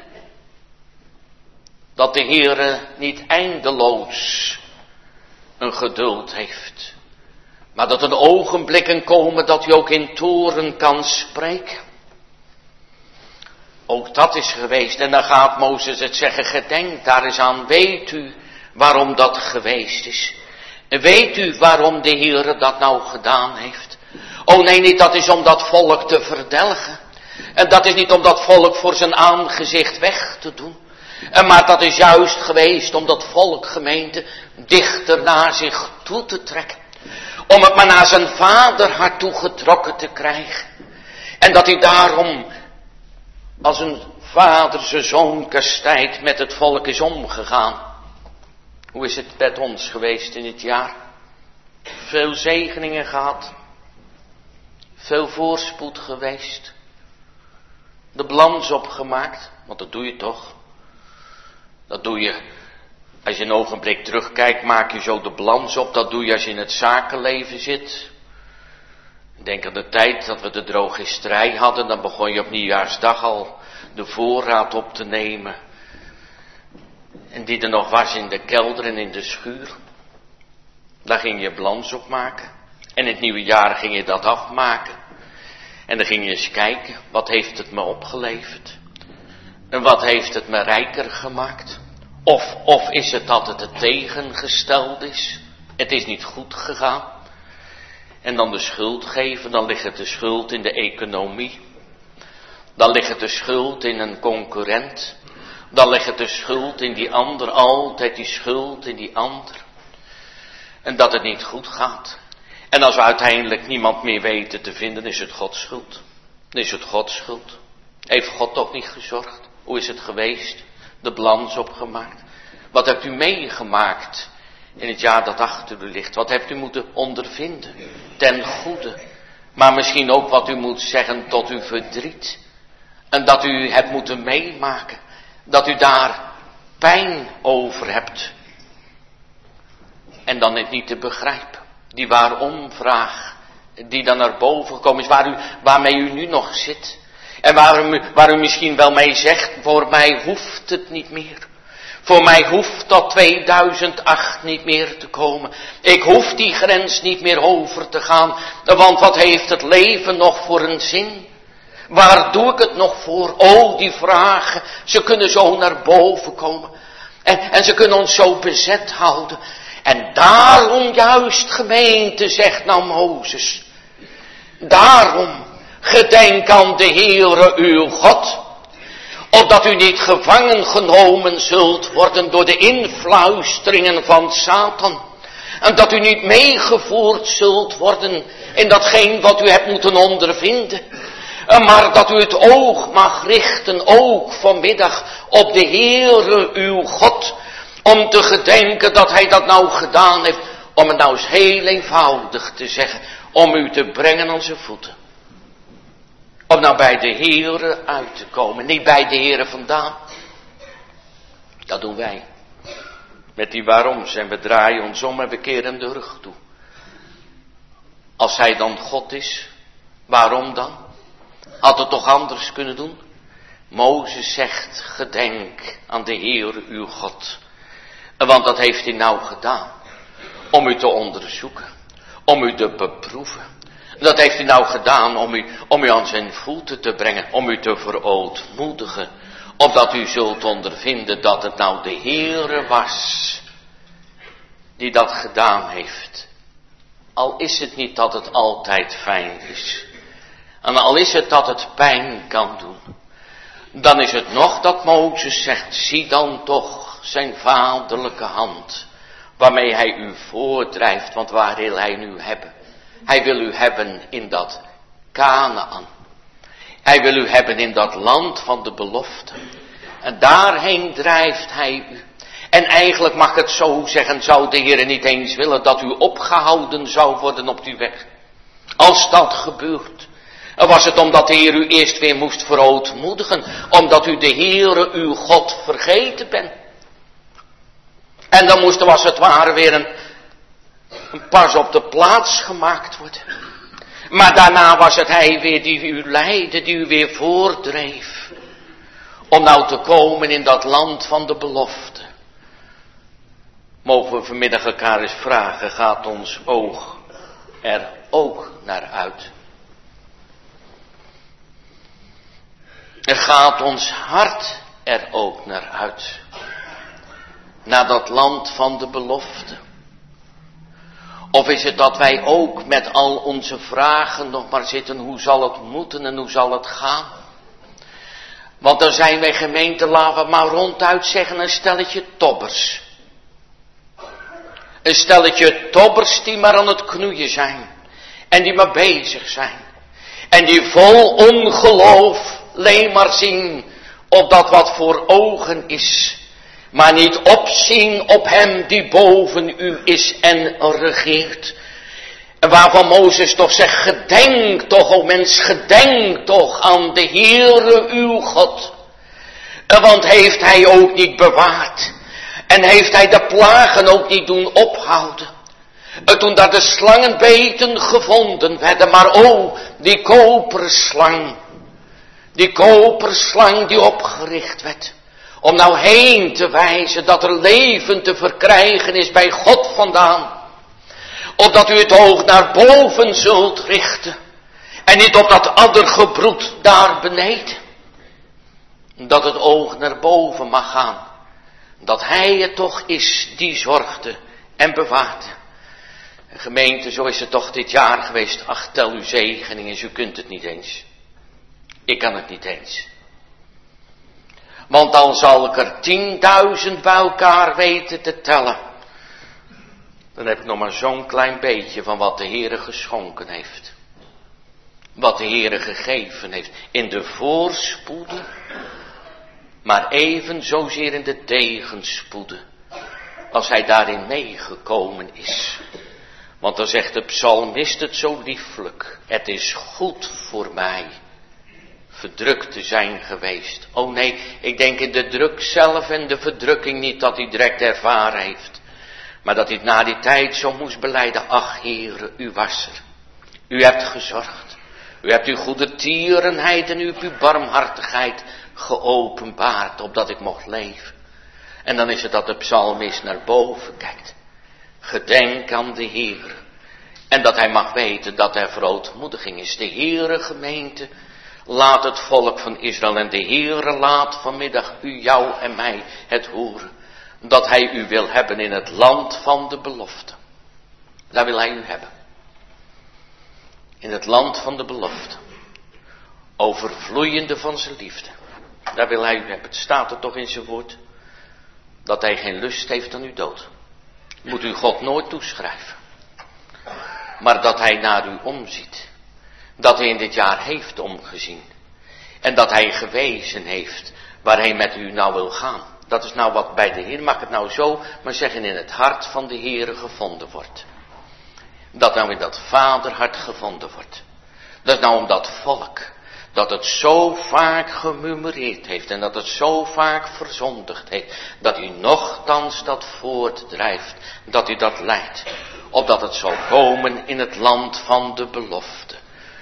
Dat de Heere niet eindeloos een geduld heeft. Maar dat er ogenblikken komen dat hij ook in toren kan spreken. Ook dat is geweest. En dan gaat Mozes het zeggen, gedenk daar eens aan. Weet u waarom dat geweest is. En weet u waarom de Heere dat nou gedaan heeft? Oh nee, niet, dat is om dat volk te verdelgen. En dat is niet om dat volk voor zijn aangezicht weg te doen. En maar dat is juist geweest om dat volk, gemeente, dichter naar zich toe te trekken. Om het maar naar zijn vaderhart toe getrokken te krijgen. En dat hij daarom als een vader zijn zoon kastijdt met het volk is omgegaan. Hoe is het met ons geweest in het jaar? Veel zegeningen gehad. Veel voorspoed geweest. De balans opgemaakt. Want dat doe je toch. Dat doe je. Als je een ogenblik terugkijkt, maak je zo de balans op. Dat doe je als je in het zakenleven zit. Denk aan de tijd dat we de drogisterij hadden. Dan begon je op nieuwjaarsdag al de voorraad op te nemen. En die er nog was in de kelder en in de schuur. Daar ging je balans op maken. En in het nieuwe jaar ging je dat afmaken. En dan ging je eens kijken, wat heeft het me opgeleverd? En wat heeft het me rijker gemaakt? Of, of is het dat het het tegengesteld is? Het is niet goed gegaan. En dan de schuld geven, dan ligt het de schuld in de economie. Dan ligt het de schuld in een concurrent. Dan ligt het de schuld in die ander, altijd die schuld in die ander. En dat het niet goed gaat. En als we uiteindelijk niemand meer weten te vinden, is het Gods schuld. Dan is het Gods schuld. Heeft God toch niet gezorgd? Hoe is het geweest? De balans opgemaakt. Wat hebt u meegemaakt in het jaar dat achter u ligt? Wat hebt u moeten ondervinden? Ten goede. Maar misschien ook wat u moet zeggen tot uw verdriet. En dat u hebt moeten meemaken. Dat u daar pijn over hebt. En dan het niet te begrijpen. Die waarom-vraag, die dan naar boven gekomen is, waar u, waarmee u nu nog zit. En waar u, waar u misschien wel mee zegt, voor mij hoeft het niet meer. Voor mij hoeft dat tweeduizend acht niet meer te komen. Ik hoef die grens niet meer over te gaan. Want wat heeft het leven nog voor een zin? Waar doe ik het nog voor? Oh, die vragen, ze kunnen zo naar boven komen. En, en ze kunnen ons zo bezet houden. En daarom juist, gemeente, zegt nou Mozes. Daarom, gedenk aan de Heere uw God. Opdat u niet gevangen genomen zult worden door de influisteringen van Satan. En dat u niet meegevoerd zult worden in datgene wat u hebt moeten ondervinden. Maar dat u het oog mag richten, ook vanmiddag, op de Heere uw God. Om te gedenken dat hij dat nou gedaan heeft. Om het nou eens heel eenvoudig te zeggen. Om u te brengen aan zijn voeten. Om nou bij de Heere uit te komen. Niet bij de Heere vandaan. Dat doen wij. Met die waaroms. En we draaien ons om en we keren de rug toe. Als hij dan God is. Waarom dan? Had het toch anders kunnen doen? Mozes zegt, gedenk aan de Heere uw God. Want dat heeft hij nou gedaan. Om u te onderzoeken. Om u te beproeven. Dat heeft hij nou gedaan om u, om u aan zijn voeten te brengen. Om u te verootmoedigen. Opdat u zult ondervinden dat het nou de Heere was. Die dat gedaan heeft. Al is het niet dat het altijd fijn is. En al is het dat het pijn kan doen. Dan is het nog dat Mozes zegt, zie dan toch zijn vaderlijke hand. Waarmee hij u voordrijft, want waar wil hij nu hebben? Hij wil u hebben in dat Kanaan. Hij wil u hebben in dat land van de belofte. En daarheen drijft hij u. En eigenlijk mag ik het zo zeggen, zou de Heer niet eens willen dat u opgehouden zou worden op die weg. Als dat gebeurt. En was het omdat de Heer u eerst weer moest verootmoedigen. Omdat u de Heere uw God vergeten bent. En dan moest er als het ware weer een, een pas op de plaats gemaakt worden. Maar daarna was het hij weer die u leidde, die u weer voordreef. Om nou te komen in dat land van de belofte. Mogen we vanmiddag elkaar eens vragen, gaat ons oog er ook naar uit? Er gaat ons hart er ook naar uit. Naar dat land van de belofte. Of is het dat wij ook met al onze vragen nog maar zitten, hoe zal het moeten en hoe zal het gaan? Want dan zijn wij gemeente, laten we maar ronduit zeggen, een stelletje tobbers. Een stelletje tobbers die maar aan het knoeien zijn. En die maar bezig zijn. En die vol ongeloof alleen maar zien op dat wat voor ogen is. Maar niet opzien op hem die boven u is en regeert. En waarvan Mozes toch zegt, gedenk toch, o mens, gedenk toch aan de Heere uw God. Want heeft hij ook niet bewaard. En heeft hij de plagen ook niet doen ophouden. Toen dat de slangenbeten gevonden werden, maar o, die koperslang. Die koperslang die opgericht werd. Om nou heen te wijzen dat er leven te verkrijgen is bij God vandaan. Opdat u het oog naar boven zult richten. En niet op dat addergebroed daar beneden. Dat het oog naar boven mag gaan. Dat hij het toch is die zorgde en bewaarde. Gemeente, zo is het toch dit jaar geweest. Ach, tel uw zegeningen, u kunt het niet eens. Ik kan het niet eens. Want al zal ik er tienduizend bij elkaar weten te tellen. Dan heb ik nog maar zo'n klein beetje van wat de Heere geschonken heeft. Wat de Heere gegeven heeft. In de voorspoeden. Maar even zozeer in de tegenspoeden. Als hij daarin meegekomen is. Want dan zegt de psalmist het zo lieflijk. Het is goed voor mij verdrukt te zijn geweest. Oh nee, ik denk in de druk zelf en de verdrukking niet dat hij direct ervaren heeft. Maar dat hij na die tijd zo moest belijden. Ach Heere, u was er. U hebt gezorgd. U hebt uw goede tierenheid en uw barmhartigheid geopenbaard, opdat ik mocht leven. En dan is het dat de psalmist naar boven kijkt. Gedenk aan de Heere. En dat hij mag weten dat er verootmoediging is. De Heere gemeente laat het volk van Israël en de Heere laat vanmiddag u, jou en mij het horen. Dat hij u wil hebben in het land van de belofte. Daar wil hij u hebben. In het land van de belofte. Overvloeiende van zijn liefde. Daar wil hij u hebben. Het staat er toch in zijn woord. Dat hij geen lust heeft aan uw dood. Moet u God nooit toeschrijven. Maar dat hij naar u omziet. Dat hij in dit jaar heeft omgezien. En dat hij gewezen heeft waar hij met u nou wil gaan. Dat is nou wat bij de Heer, mag ik het nou zo maar zeggen, in het hart van de Heere gevonden wordt. Dat nou in dat vaderhart gevonden wordt. Dat is nou om dat volk. Dat het zo vaak gememoreerd heeft en dat het zo vaak verzondigd heeft. Dat u nochtans dat voortdrijft. Dat u dat leidt. Opdat het zal komen in het land van de belofte.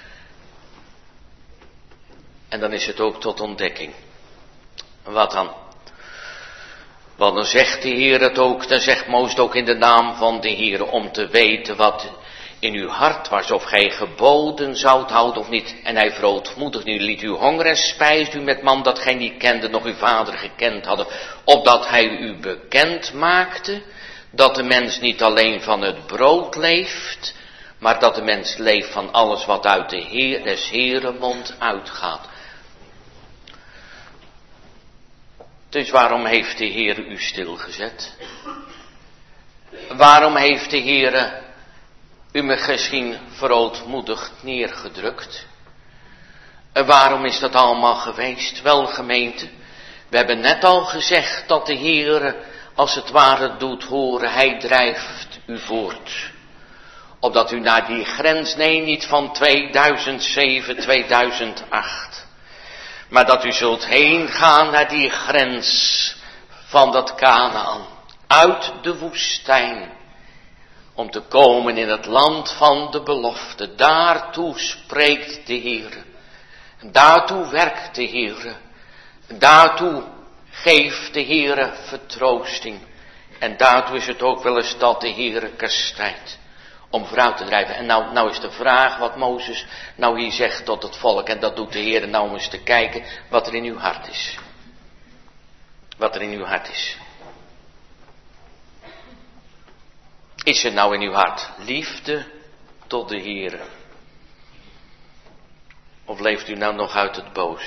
En dan is het ook tot ontdekking. Wat dan? Want dan zegt de Heer het ook, dan zegt Mozes ook in de naam van de Heer, om te weten wat in uw hart was, of gij geboden zoudt houden of niet. En hij verootmoedigde u, liet u honger en spijsde u met man dat gij niet kende, nog uw vader gekend hadden, opdat hij u bekend maakte, dat de mens niet alleen van het brood leeft, maar dat de mens leeft van alles wat uit de Heer, des Heeren mond uitgaat. Dus waarom heeft de Heer u stilgezet? Waarom heeft de Heer u misschien verootmoedigd neergedrukt? En waarom is dat allemaal geweest? Wel gemeente, we hebben net al gezegd dat de Heer als het ware doet horen, hij drijft u voort. Opdat u naar die grens, nee niet van tweeduizend zeven, tweeduizend acht. Maar dat u zult heen gaan naar die grens van dat Kanaan. Uit de woestijn. Om te komen in het land van de belofte. Daartoe spreekt de Heer. Daartoe werkt de Heer. Daartoe geeft de Heer vertroosting. En daartoe is het ook wel eens dat de Heer kastijdt. Om vooruit te drijven. En nou, nou is de vraag wat Mozes nou hier zegt tot het volk. En dat doet de Heer nou om eens te kijken wat er in uw hart is. Wat er in uw hart is. Is er nou in uw hart liefde tot de Heere? Of leeft u nou nog uit het boze?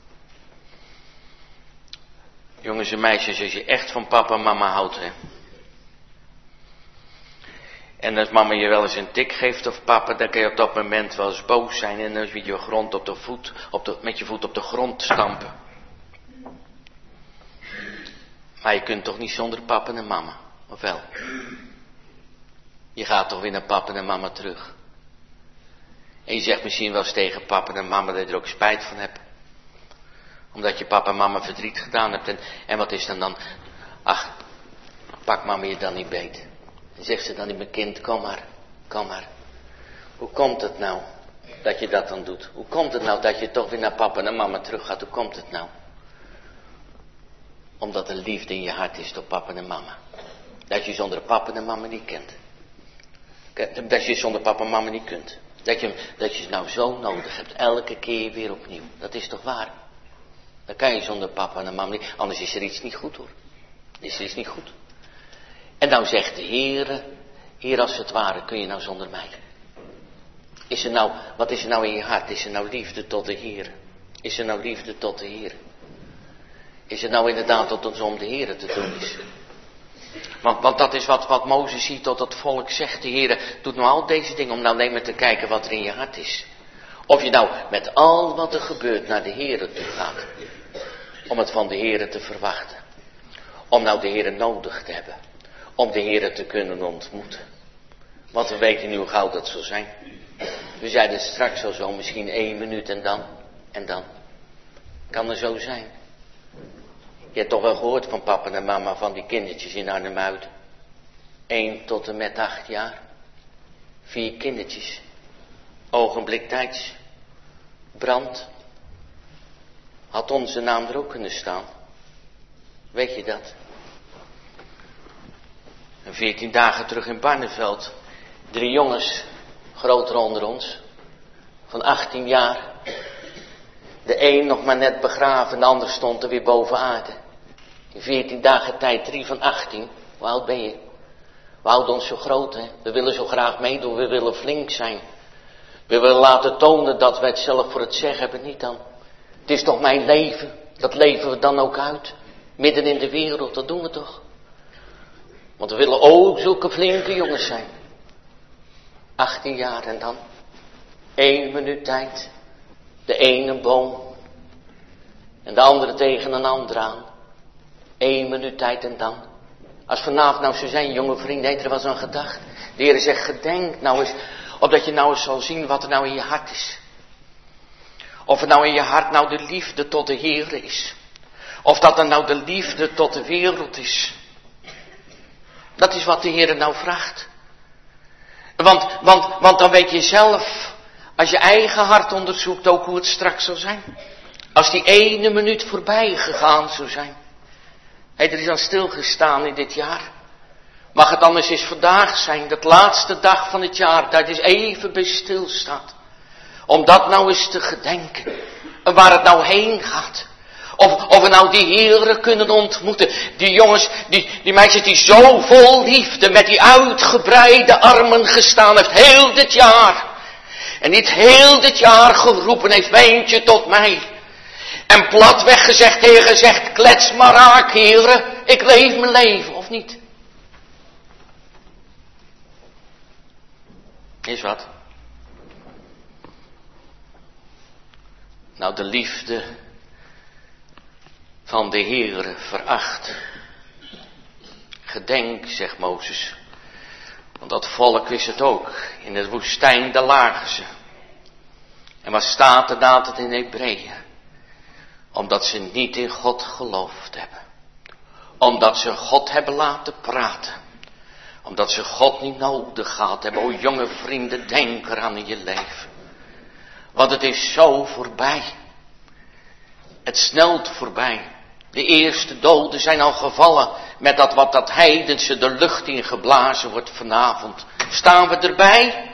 Jongens en meisjes, als je echt van papa en mama houdt, hè. En als mama je wel eens een tik geeft of papa, dan kun je op dat moment wel eens boos zijn en dan je je grond op de voet, op de, met je voet op de grond stampen. Maar je kunt toch niet zonder papa en mama, of wel? Je gaat toch weer naar papa en mama terug. En je zegt misschien wel eens tegen papa en mama dat je er ook spijt van hebt. Omdat je papa en mama verdriet gedaan hebt. En, en wat is dan dan? Ach, pak mama je dan niet beet. En zegt ze dan niet, mijn kind, kom maar, kom maar. Hoe komt het nou dat je dat dan doet? Hoe komt het nou dat je toch weer naar papa en mama terug gaat? Hoe komt het nou? Omdat er liefde in je hart is door papa en mama. Dat je zonder papa en mama niet kent. Dat je zonder papa en mama niet kunt. Dat je, dat je het nou zo nodig hebt, elke keer weer opnieuw. Dat is toch waar? Dan kan je zonder papa en mama niet. Anders is er iets niet goed hoor. Is er iets niet goed. En nou zegt de Heere, Heer als het ware, kun je nou zonder mij? Is er nou, wat is er nou in je hart? Is er nou liefde tot de Heere? Is er nou liefde tot de Heere? Is er nou inderdaad tot ons om de Heere te doen is? Want, want dat is wat, wat Mozes ziet tot het volk zegt. De Heere doet nou al deze dingen om nou alleen maar te kijken wat er in je hart is. Of je nou met al wat er gebeurt naar de Heere toe gaat. Om het van de Heere te verwachten. Om nou de Heere nodig te hebben. Om de Heere te kunnen ontmoeten. Want we weten nu hoe gauw dat zal zijn. We zeiden straks al zo, misschien één minuut en dan. En dan. Kan er zo zijn. Je hebt toch wel gehoord van papa en mama van die kindertjes in Arnhem-Uit. Eén tot en met acht jaar. Vier kindertjes. Ogenblik tijds. Brand. Had onze naam er ook kunnen staan. Weet je dat? En veertien dagen terug in Barneveld. Drie jongens, groter onder ons. Van achttien jaar. De een nog maar net begraven, de ander stond er weer boven aarde. In veertien dagen tijd, drie van achttien. Hoe oud ben je? We houden ons zo groot, hè. We willen zo graag meedoen, we willen flink zijn. We willen laten tonen dat wij het zelf voor het zeggen hebben, niet dan. Het is toch mijn leven, dat leven we dan ook uit. Midden in de wereld, dat doen we toch. Want we willen ook zulke flinke jongens zijn. achttien jaar en dan. één minuut tijd. De ene boom. En de andere tegen een ander aan. Eén minuut tijd en dan. Als vanavond nou zo zijn, jonge vrienden, heeft er was aan gedacht. De Heer zegt, gedenk nou eens, opdat je nou eens zal zien wat er nou in je hart is. Of er nou in je hart nou de liefde tot de Heer is. Of dat er nou de liefde tot de wereld is. Dat is wat de Heer nou vraagt. Want, want, want dan weet je zelf, als je eigen hart onderzoekt, ook hoe het straks zal zijn. Als die ene minuut voorbij gegaan zou zijn. Hij er is aan stilgestaan in dit jaar. Mag het anders eens vandaag zijn, dat laatste dag van het jaar, dat is even bij stilstaat. Om dat nou eens te gedenken. En waar het nou heen gaat. Of, of we nou die heren kunnen ontmoeten. Die jongens, die, die meisjes die zo vol liefde met die uitgebreide armen gestaan heeft. Heel dit jaar. En niet heel dit jaar geroepen heeft, weentje tot mij. En platweg gezegd tegen gezegd, klets maar raak heren. Ik leef mijn leven, of niet? Is wat? Nou, de liefde van de Heere veracht. Gedenk, zegt Mozes. Want dat volk wist het ook. In de woestijn, daar lagen ze. En wat staat er dat in Hebreeën? Omdat ze niet in God geloofd hebben. Omdat ze God hebben laten praten. Omdat ze God niet nodig gehad hebben. O jonge vrienden, denk eraan in je leven. Want het is zo voorbij. Het snelt voorbij. De eerste doden zijn al gevallen met dat wat dat heidense de lucht in geblazen wordt vanavond. Staan we erbij?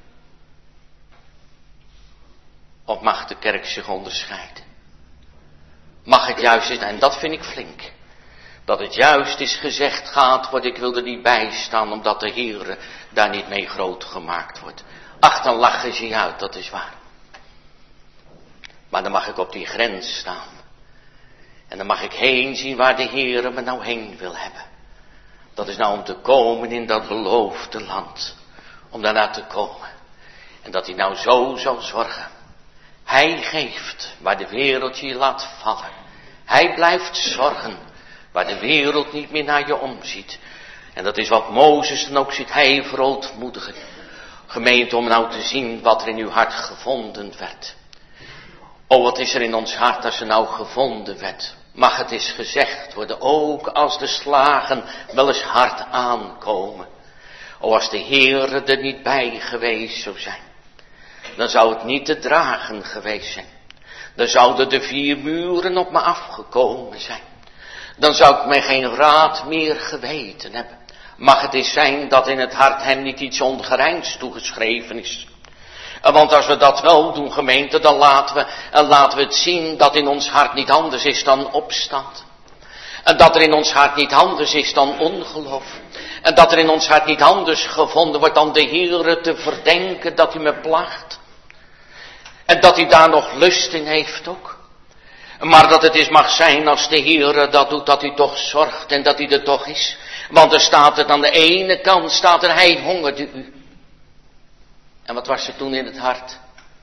Of mag de kerk zich onderscheiden? Mag het juist zijn, en dat vind ik flink. Dat het juist is gezegd gaat wordt, ik wil er niet bij staan, omdat de Heere daar niet mee groot gemaakt wordt. Ach, dan lachen ze je uit, dat is waar. Maar dan mag ik op die grens staan. En dan mag ik heen zien waar de Heere me nou heen wil hebben. Dat is nou om te komen in dat beloofde land. Om daarna te komen. En dat hij nou zo zal zorgen. Hij geeft waar de wereld je laat vallen. Hij blijft zorgen waar de wereld niet meer naar je omziet. En dat is wat Mozes dan ook ziet. Hij verootmoedigen. Gemeente, om nou te zien wat er in uw hart gevonden werd. Oh, wat is er in ons hart als er nou gevonden werd. Mag het eens gezegd worden, ook als de slagen wel eens hard aankomen. Oh, als de Heere er niet bij geweest zou zijn. Dan zou het niet te dragen geweest zijn. Dan zouden de vier muren op me afgekomen zijn. Dan zou ik mij geen raad meer geweten hebben. Mag het eens zijn dat in het hart hem niet iets ongerijns toegeschreven is. Want als we dat wel doen, gemeente, dan laten we, en laten we het zien dat in ons hart niet anders is dan opstand. En dat er in ons hart niet anders is dan ongeloof. En dat er in ons hart niet anders gevonden wordt dan de Heere te verdenken dat hij me plaagt. En dat hij daar nog lust in heeft ook. Maar dat het eens mag zijn als de Heere dat doet, dat hij toch zorgt en dat hij er toch is. Want er staat het aan de ene kant, staat er, hij hongerde u. En wat was er toen in het hart?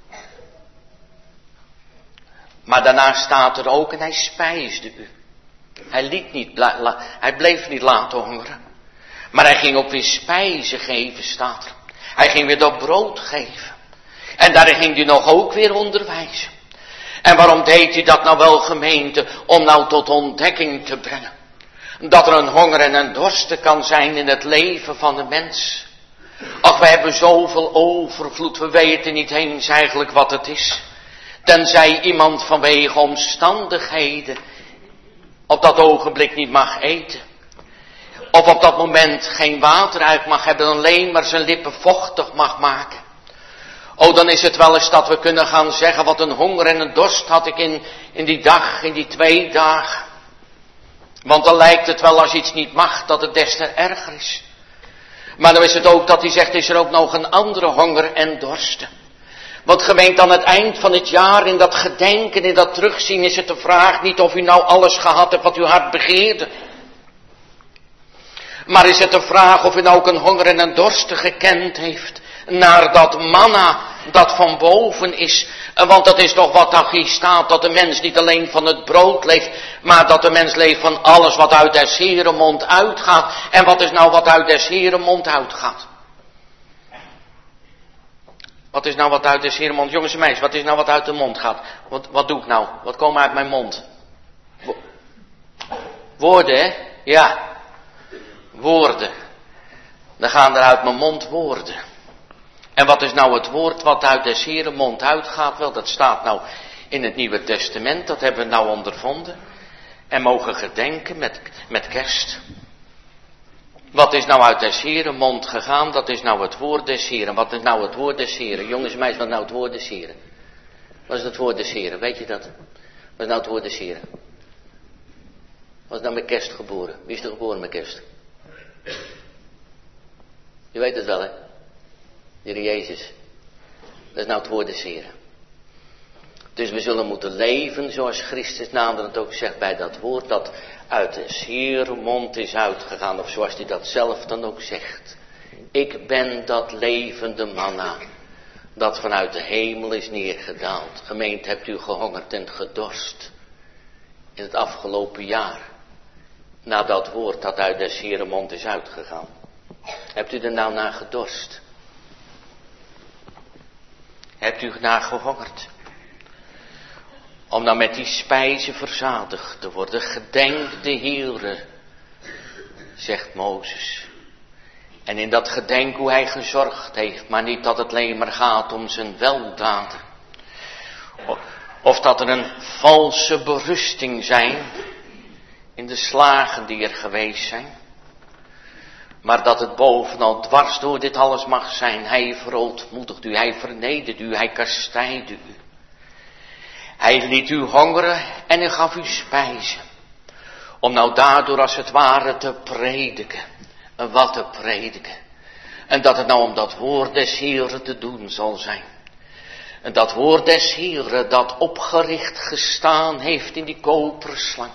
Maar daarna staat er ook, en hij spijsde u. Hij liet niet, hij bleef niet laten hongeren. Maar hij ging ook weer spijzen geven, staat er. Hij ging weer dat brood geven. En daar ging hij nog ook weer onderwijzen. En waarom deed hij dat nou wel, gemeente? Om nou tot ontdekking te brengen. Dat er een honger en een dorst kan zijn in het leven van de mens. Ach, we hebben zoveel overvloed, we weten niet eens eigenlijk wat het is. Tenzij iemand vanwege omstandigheden op dat ogenblik niet mag eten. Of op dat moment geen water uit mag hebben, alleen maar zijn lippen vochtig mag maken. Oh, dan is het wel eens dat we kunnen gaan zeggen, wat een honger en een dorst had ik in, in die dag, in die twee dagen. Want dan lijkt het wel als iets niet mag, dat het des te erger is. Maar dan is het ook dat hij zegt, is er ook nog een andere honger en dorsten. Want gemeente, aan het eind van het jaar, in dat gedenken, in dat terugzien, is het de vraag niet of u nou alles gehad hebt wat uw hart begeerde. Maar is het de vraag of u nou ook een honger en een dorsten gekend heeft naar dat manna dat van boven is. Want dat is toch wat daar hier staat, dat de mens niet alleen van het brood leeft, maar dat de mens leeft van alles wat uit des Heeren mond uitgaat. En wat is nou wat uit des Heeren mond uitgaat? Wat is nou wat uit des Heeren mond? Jongens en meisjes, wat is nou wat uit de mond gaat? Wat, wat doe ik nou? Wat komen uit mijn mond? Wo- Woorden, hè? Ja. Woorden. Dan gaan er uit mijn mond woorden. En wat is nou het woord wat uit des Heeren mond uitgaat? Wel, dat staat nou in het Nieuwe Testament. Dat hebben we nou ondervonden. En mogen gedenken met, met kerst. Wat is nou uit des Heeren mond gegaan? Dat is nou het woord des Heeren. Wat is nou het woord des Heeren? Jongens en meisjes, wat is nou het woord des Heeren? Wat is het woord des Heeren? Weet je dat? Wat is nou het woord des Heeren? Wat is nou met kerst geboren? Wie is er geboren met kerst? Je weet het wel, hè? De Heer Jezus. Dat is nou het woord des Heeren. Dus we zullen moeten leven zoals Christus naderhand ook zegt bij dat woord dat uit des Heeren mond is uitgegaan. Of zoals hij dat zelf dan ook zegt. Ik ben dat levende manna dat vanuit de hemel is neergedaald. Gemeente, hebt u gehongerd en gedorst in het afgelopen jaar. Na dat woord dat uit des Heeren mond is uitgegaan. Hebt u er nou naar gedorst? Hebt u naar gehongerd? Om nou met die spijzen verzadigd te worden. Gedenk de Heere, zegt Mozes. En in dat gedenk hoe hij gezorgd heeft. Maar niet dat het alleen maar gaat om zijn weldaden. Of dat er een valse berusting zijn in de slagen die er geweest zijn. Maar dat het bovenal dwars door dit alles mag zijn. Hij verootmoedigt u, hij vernedert u, hij kastijdde u. Hij liet u hongeren en hij gaf u spijzen. Om nou daardoor als het ware te prediken. En wat te prediken. En dat het nou om dat woord des Heeren te doen zal zijn. En dat woord des Heeren dat opgericht gestaan heeft in die koperen slang.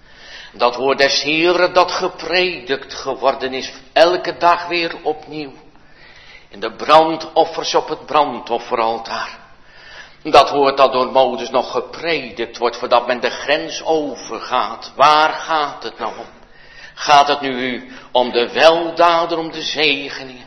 Dat woord des Heeren dat gepredikt geworden is elke dag weer opnieuw. In de brandoffers op het brandofferaltaar. Dat woord dat door Mozes nog gepredikt wordt voordat men de grens overgaat. Waar gaat het nou om? Gaat het nu om de weldaden, om de zegeningen?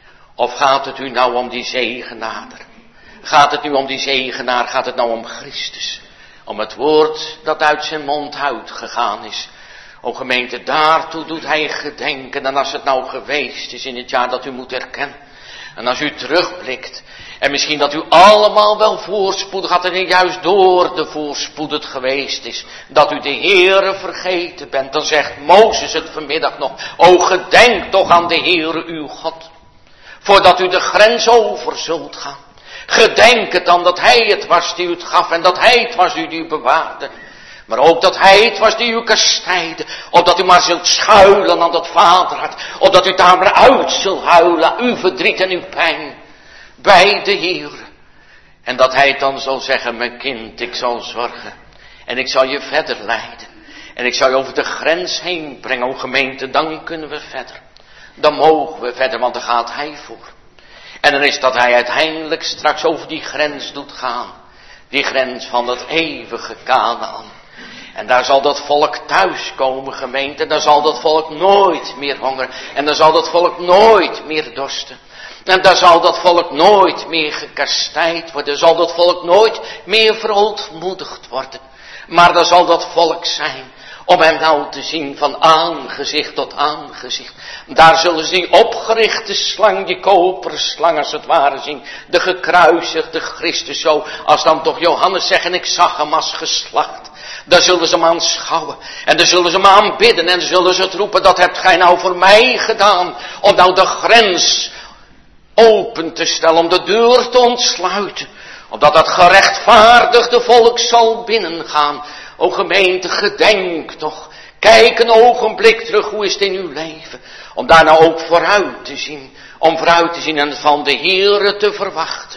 Of gaat het u nou om die zegenader? Gaat het nu om die zegenaar? Gaat het nou om Christus? Om het woord dat uit zijn mond uitgegaan is. O gemeente, daartoe doet hij gedenken. En als het nou geweest is in het jaar dat u moet erkennen. En als u terugblikt. En misschien dat u allemaal wel voorspoedig had. En juist door de voorspoed het geweest is. Dat u de Heere vergeten bent. Dan zegt Mozes het vanmiddag nog. O gedenk toch aan de Heere uw God. Voordat u de grens over zult gaan. Gedenk het dan dat hij het was die u het gaf. En dat hij het was die u bewaarde. Maar ook dat hij het was die u kastijdde. Opdat u maar zult schuilen aan dat vaderhart. Opdat u daar maar uit zult huilen. Uw verdriet en uw pijn. Bij de Heer. En dat hij dan zal zeggen. Mijn kind, ik zal zorgen. En ik zal je verder leiden. En ik zal je over de grens heen brengen. O gemeente, dan kunnen we verder. Dan mogen we verder, want daar gaat hij voor. En dan is dat hij uiteindelijk straks over die grens doet gaan. Die grens van dat eeuwige Kanaan. En daar zal dat volk thuiskomen, gemeente. En daar zal dat volk nooit meer hongeren. En daar zal dat volk nooit meer dorsten. En daar zal dat volk nooit meer gekastijd worden. Zal dat volk nooit meer verootmoedigd worden. Maar daar zal dat volk zijn. Om hem nou te zien van aangezicht tot aangezicht. Daar zullen ze die opgerichte slang, die koperen slang als het ware zien. De gekruisigde Christus zo. Als dan toch Johannes zegt en ik zag hem als geslacht. Daar zullen ze hem aanschouwen. En daar zullen ze hem aanbidden. En dan zullen ze het roepen, dat hebt gij nou voor mij gedaan. Om nou de grens open te stellen. Om de deur te ontsluiten. Omdat dat gerechtvaardigde volk zal binnengaan. O gemeente, gedenk toch. Kijk een ogenblik terug, hoe is het in uw leven. Om daar nou ook vooruit te zien. Om vooruit te zien en van de Heere te verwachten.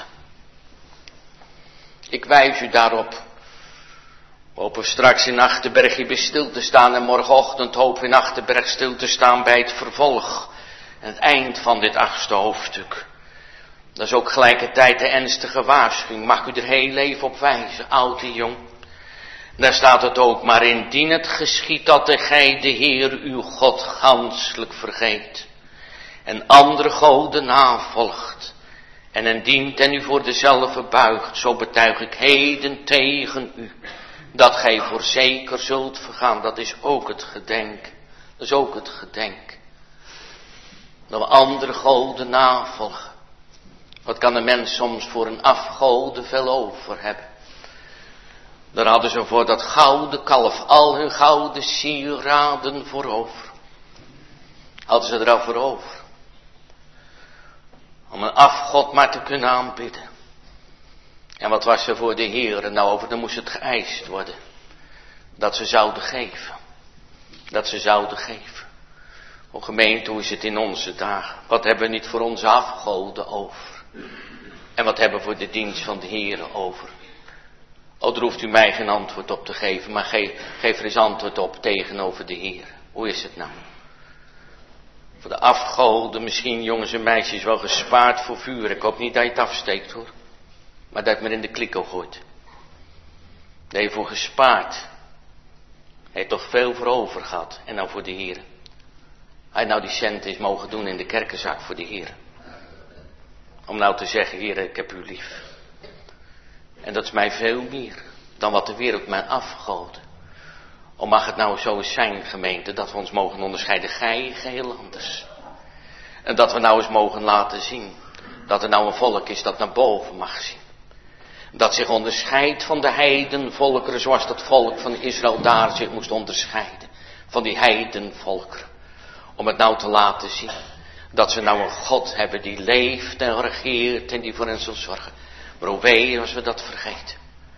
Ik wijs u daarop. We hopen straks in Achterberg hier stil te staan. En morgenochtend hopen we in Achterberg stil te staan bij het vervolg. En het eind van dit achtste hoofdstuk. Dat is ook gelijkertijd de ernstige waarschuwing. Mag u er heel leven op wijzen, oud en jong. Daar staat het ook, maar indien het geschiet dat de gij de Heer uw God ganselijk vergeet. En andere goden navolgt. En een dient en u voor dezelfde buigt. Zo betuig ik heden tegen u. Dat gij voorzeker zult vergaan. Dat is ook het gedenk. Dat is ook het gedenk. Dat we andere goden navolgen. Wat kan een mens soms voor een afgode veel over hebben. Daar hadden ze voor dat gouden kalf al hun gouden sieraden voorover. Hadden ze er al voor over. Om een afgod maar te kunnen aanbidden. En wat was er voor de Heer nou over? Dan moest het geëist worden. Dat ze zouden geven. Dat ze zouden geven. O gemeente, hoe is het in onze dagen? Wat hebben we niet voor onze afgoden over? En wat hebben we voor de dienst van de Heer over? O, daar hoeft u mij geen antwoord op te geven, maar geef, geef er eens antwoord op tegenover de Heer. Hoe is het nou? Voor de afgoden, misschien jongens en meisjes wel gespaard voor vuur. Ik hoop niet dat je het afsteekt hoor. Maar dat je het maar in de kliko gooit. Daar heb je voor gespaard. Hij heeft toch veel voor over gehad. En nou voor de Heer. Hij nou die cent is mogen doen in de kerkenzak voor de Heer. Om nou te zeggen, Heer, ik heb u lief. En dat is mij veel meer dan wat de wereld mij afgoot. Of mag het nou zo eens zijn, gemeente, dat we ons mogen onderscheiden, gij geheel anders. En dat we nou eens mogen laten zien, dat er nou een volk is dat naar boven mag zien. Dat zich onderscheidt van de heidenvolkeren, zoals dat volk van Israël daar zich moest onderscheiden. Van die heidenvolkeren. Om het nou te laten zien, dat ze nou een God hebben die leeft en regeert en die voor hen zal zorgen. Maar hoe wee als we dat vergeten.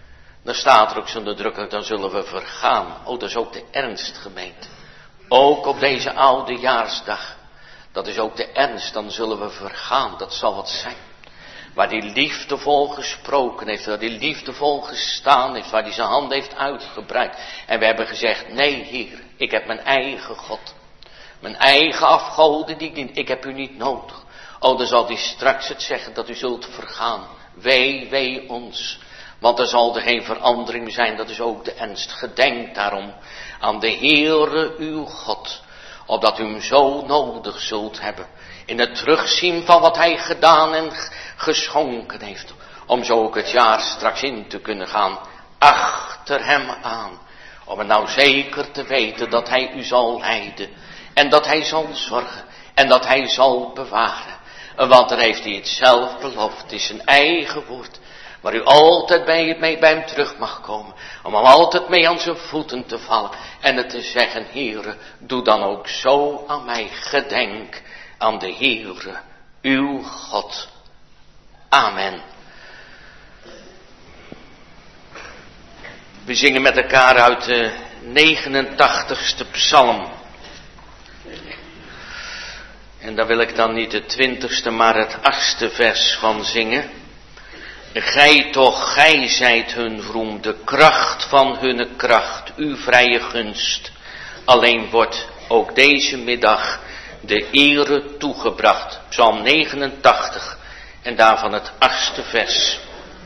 Dan staat er ook zo nadrukkelijk, dan zullen we vergaan. Oh, dat is ook de ernst, gemeente. Ook op deze oude jaarsdag. Dat is ook de ernst, dan zullen we vergaan. Dat zal wat zijn. Waar die liefdevol gesproken heeft, waar die liefdevol gestaan heeft, waar die zijn hand heeft uitgebreid. En we hebben gezegd, nee Heer, ik heb mijn eigen God. Mijn eigen afgoden, die ik dien. Ik heb u niet nodig. Oh, dan zal hij straks het zeggen dat u zult vergaan. Wee, wee ons. Want er zal er geen verandering zijn, dat is ook de ernst. Gedenk daarom aan de Heere uw God. Opdat u hem zo nodig zult hebben. In het terugzien van wat hij gedaan en geschonken heeft. Om zo ook het jaar straks in te kunnen gaan. Achter hem aan. Om het nou zeker te weten dat hij u zal leiden. En dat hij zal zorgen. En dat hij zal bewaren. Want daar heeft hij het zelf beloofd. Het is zijn eigen woord. Waar u altijd bij, mee bij hem terug mag komen. Om hem altijd mee aan zijn voeten te vallen. En het te zeggen, Heere, doe dan ook zo aan mij. Gedenk aan de Heere, uw God. Amen. We zingen met elkaar uit de negenentachtigste psalm. En daar wil ik dan niet het twintigste, maar het achtste vers van zingen. Gij toch, gij zijt hun roem, de kracht van hunne kracht, uw vrije gunst. Alleen wordt ook deze middag de ere toegebracht. Psalm negenentachtig en daarvan het achtste vers.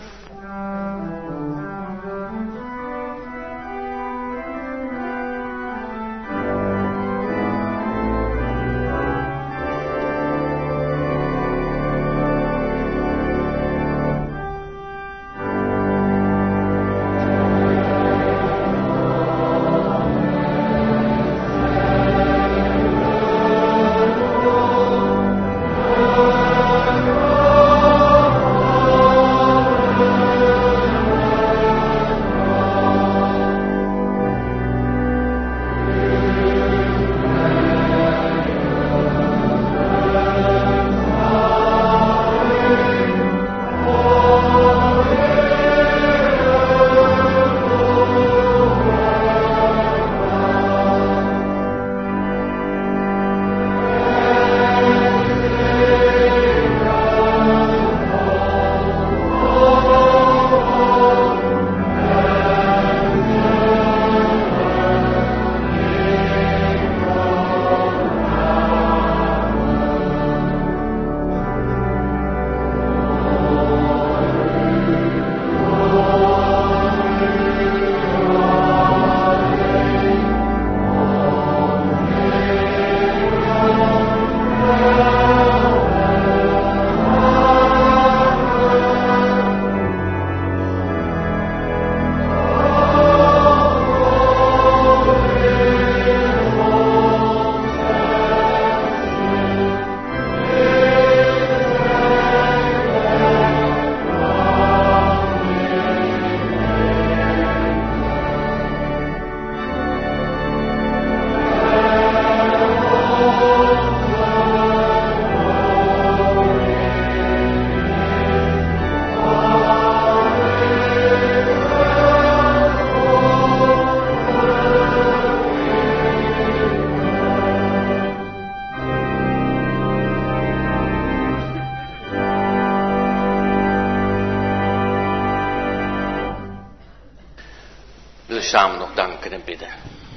Samen nog danken en bidden.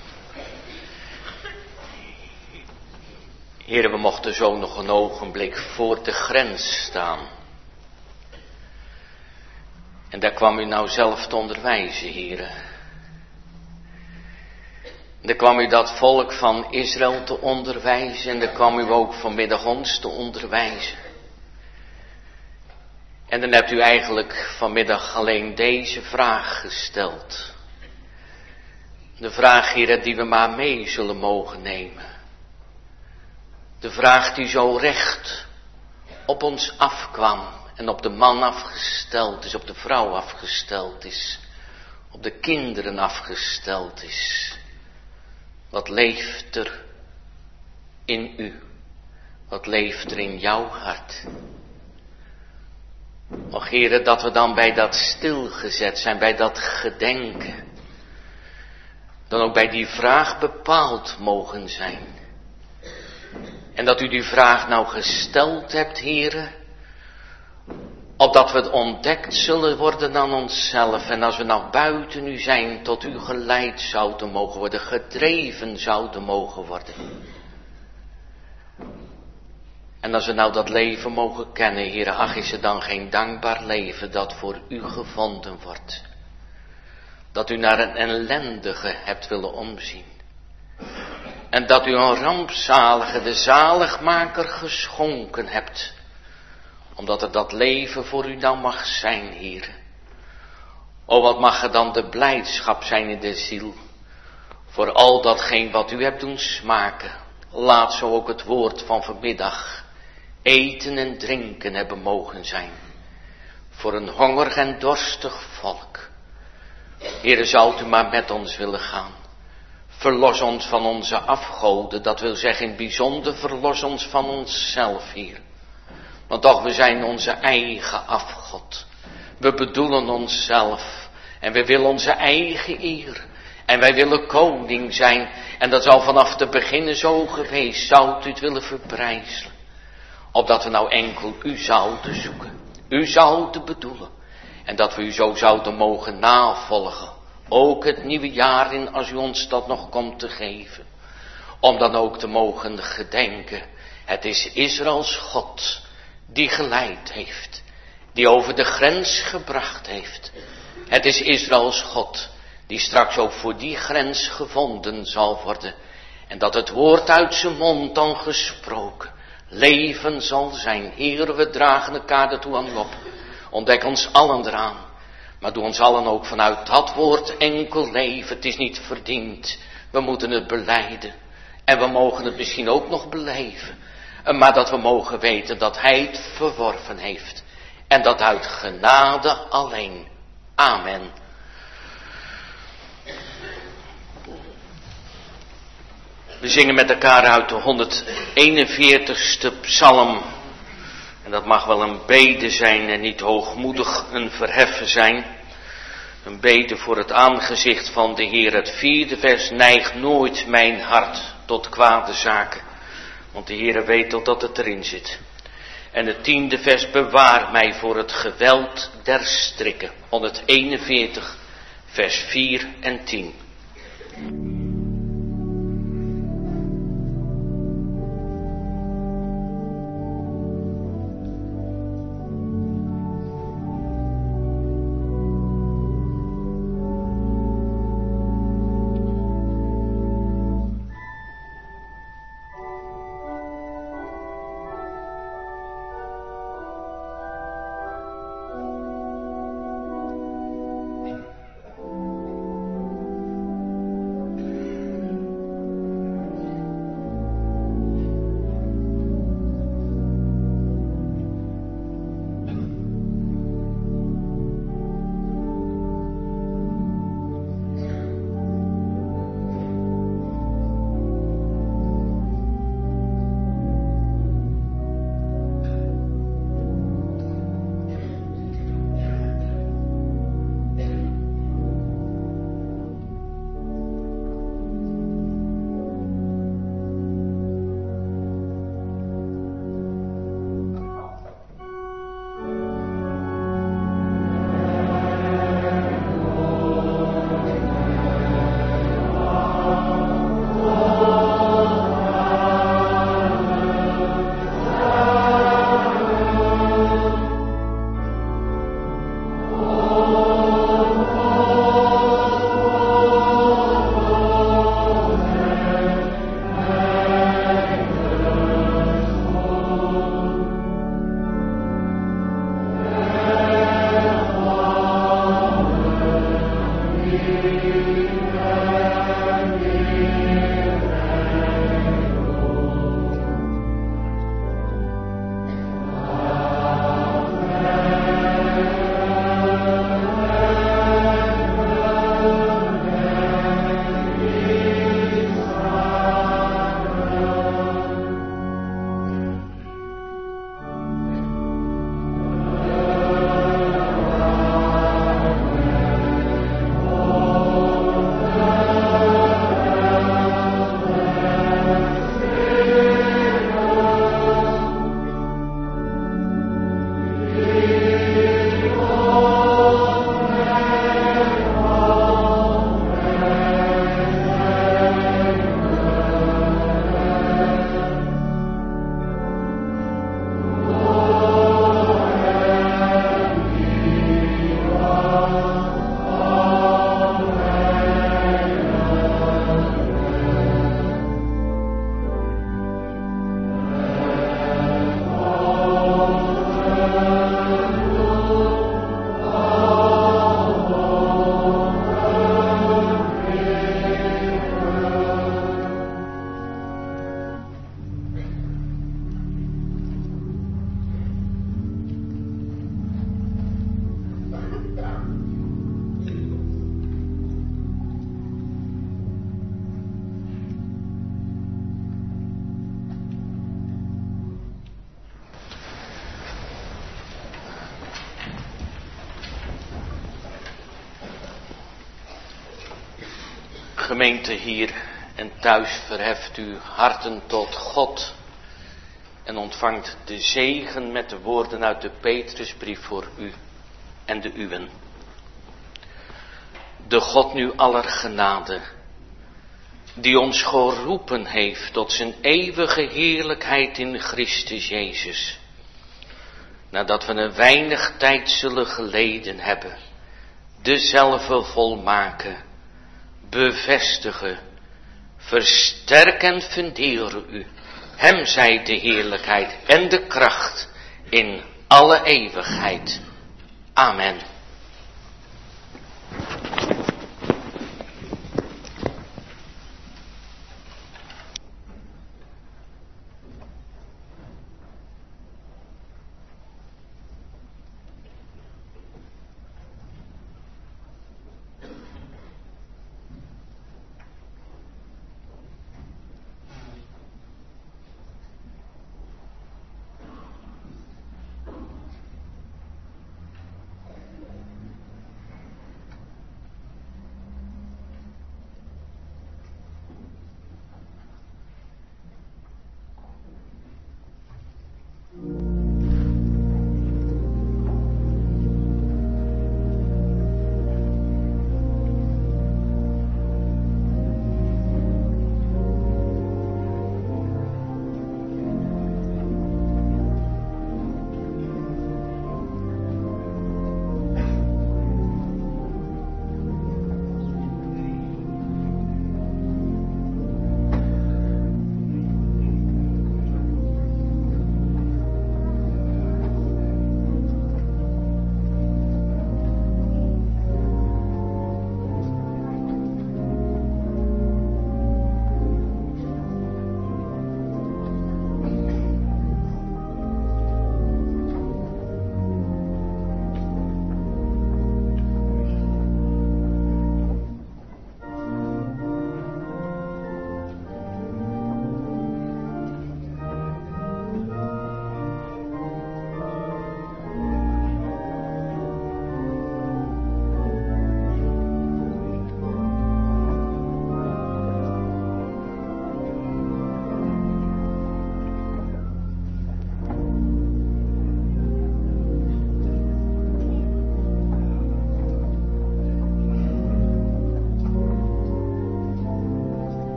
Heere, we mochten zo nog een ogenblik voor de grens staan. En daar kwam u nou zelf te onderwijzen, Heere. Daar kwam u dat volk van Israël te onderwijzen en daar kwam u ook vanmiddag ons te onderwijzen. En dan hebt u eigenlijk vanmiddag alleen deze vraag gesteld. De vraag, Heere, die we maar mee zullen mogen nemen. De vraag die zo recht op ons afkwam en op de man afgesteld is, op de vrouw afgesteld is, op de kinderen afgesteld is. Wat leeft er in u? Wat leeft er in jouw hart? Och Heere, dat we dan bij dat stilgezet zijn, bij dat gedenken, dan ook bij die vraag bepaald mogen zijn. En dat u die vraag nou gesteld hebt, Heere, opdat we het ontdekt zullen worden aan onszelf. En als we nou buiten u zijn, tot u geleid zouden mogen worden, gedreven zouden mogen worden. En als we nou dat leven mogen kennen, Heere, ach, is er dan geen dankbaar leven dat voor u gevonden wordt. Dat u naar een ellendige hebt willen omzien. En dat u een rampzalige, de zaligmaker geschonken hebt. Omdat er dat leven voor u dan mag zijn, Heere. O, wat mag er dan de blijdschap zijn in de ziel. Voor al datgene wat u hebt doen smaken. Laat zo ook het woord van vanmiddag eten en drinken hebben mogen zijn. Voor een hongerig en dorstig volk. Heere, zou u maar met ons willen gaan. Verlos ons van onze afgoden, dat wil zeggen in het bijzonder verlos ons van onszelf, Heer. Want toch, we zijn onze eigen afgod. We bedoelen onszelf en we willen onze eigen eer. En wij willen koning zijn en dat is al vanaf de beginnen zo geweest. Zou u het willen verbrijzelen? Opdat we nou enkel u zouden zoeken, u zouden bedoelen. En dat we u zo zouden mogen navolgen. Ook het nieuwe jaar in, als u ons dat nog komt te geven. Om dan ook te mogen gedenken. Het is Israëls God die geleid heeft. Die over de grens gebracht heeft. Het is Israëls God die straks ook voor die grens gevonden zal worden. En dat het woord uit zijn mond dan gesproken leven zal zijn. Heer, we dragen elkaar ertoe aan op. Ontdek ons allen eraan. Maar doe ons allen ook vanuit dat woord enkel leven. Het is niet verdiend. We moeten het belijden. En we mogen het misschien ook nog beleven. Maar dat we mogen weten dat hij het verworven heeft. En dat uit genade alleen. Amen. We zingen met elkaar uit de honderdeenenveertigste psalm. En dat mag wel een bede zijn en niet hoogmoedig een verheffen zijn. Een bede voor het aangezicht van de Heer. Het vierde vers: neig nooit mijn hart tot kwade zaken. Want de Heer weet al dat het erin zit. En het tiende vers: bewaar mij voor het geweld der strikken. honderdeenenveertig vers vier en tien. Gemeente hier en thuis, verheft uw harten tot God en ontvangt de zegen met de woorden uit de Petrusbrief voor u en de uwen. De God nu aller genade, die ons geroepen heeft tot zijn eeuwige heerlijkheid in Christus Jezus, nadat we een weinig tijd zullen geleden hebben, dezelfde volmaken, bevestigen, versterken en funderen u. Hem zij de heerlijkheid en de kracht in alle eeuwigheid. Amen.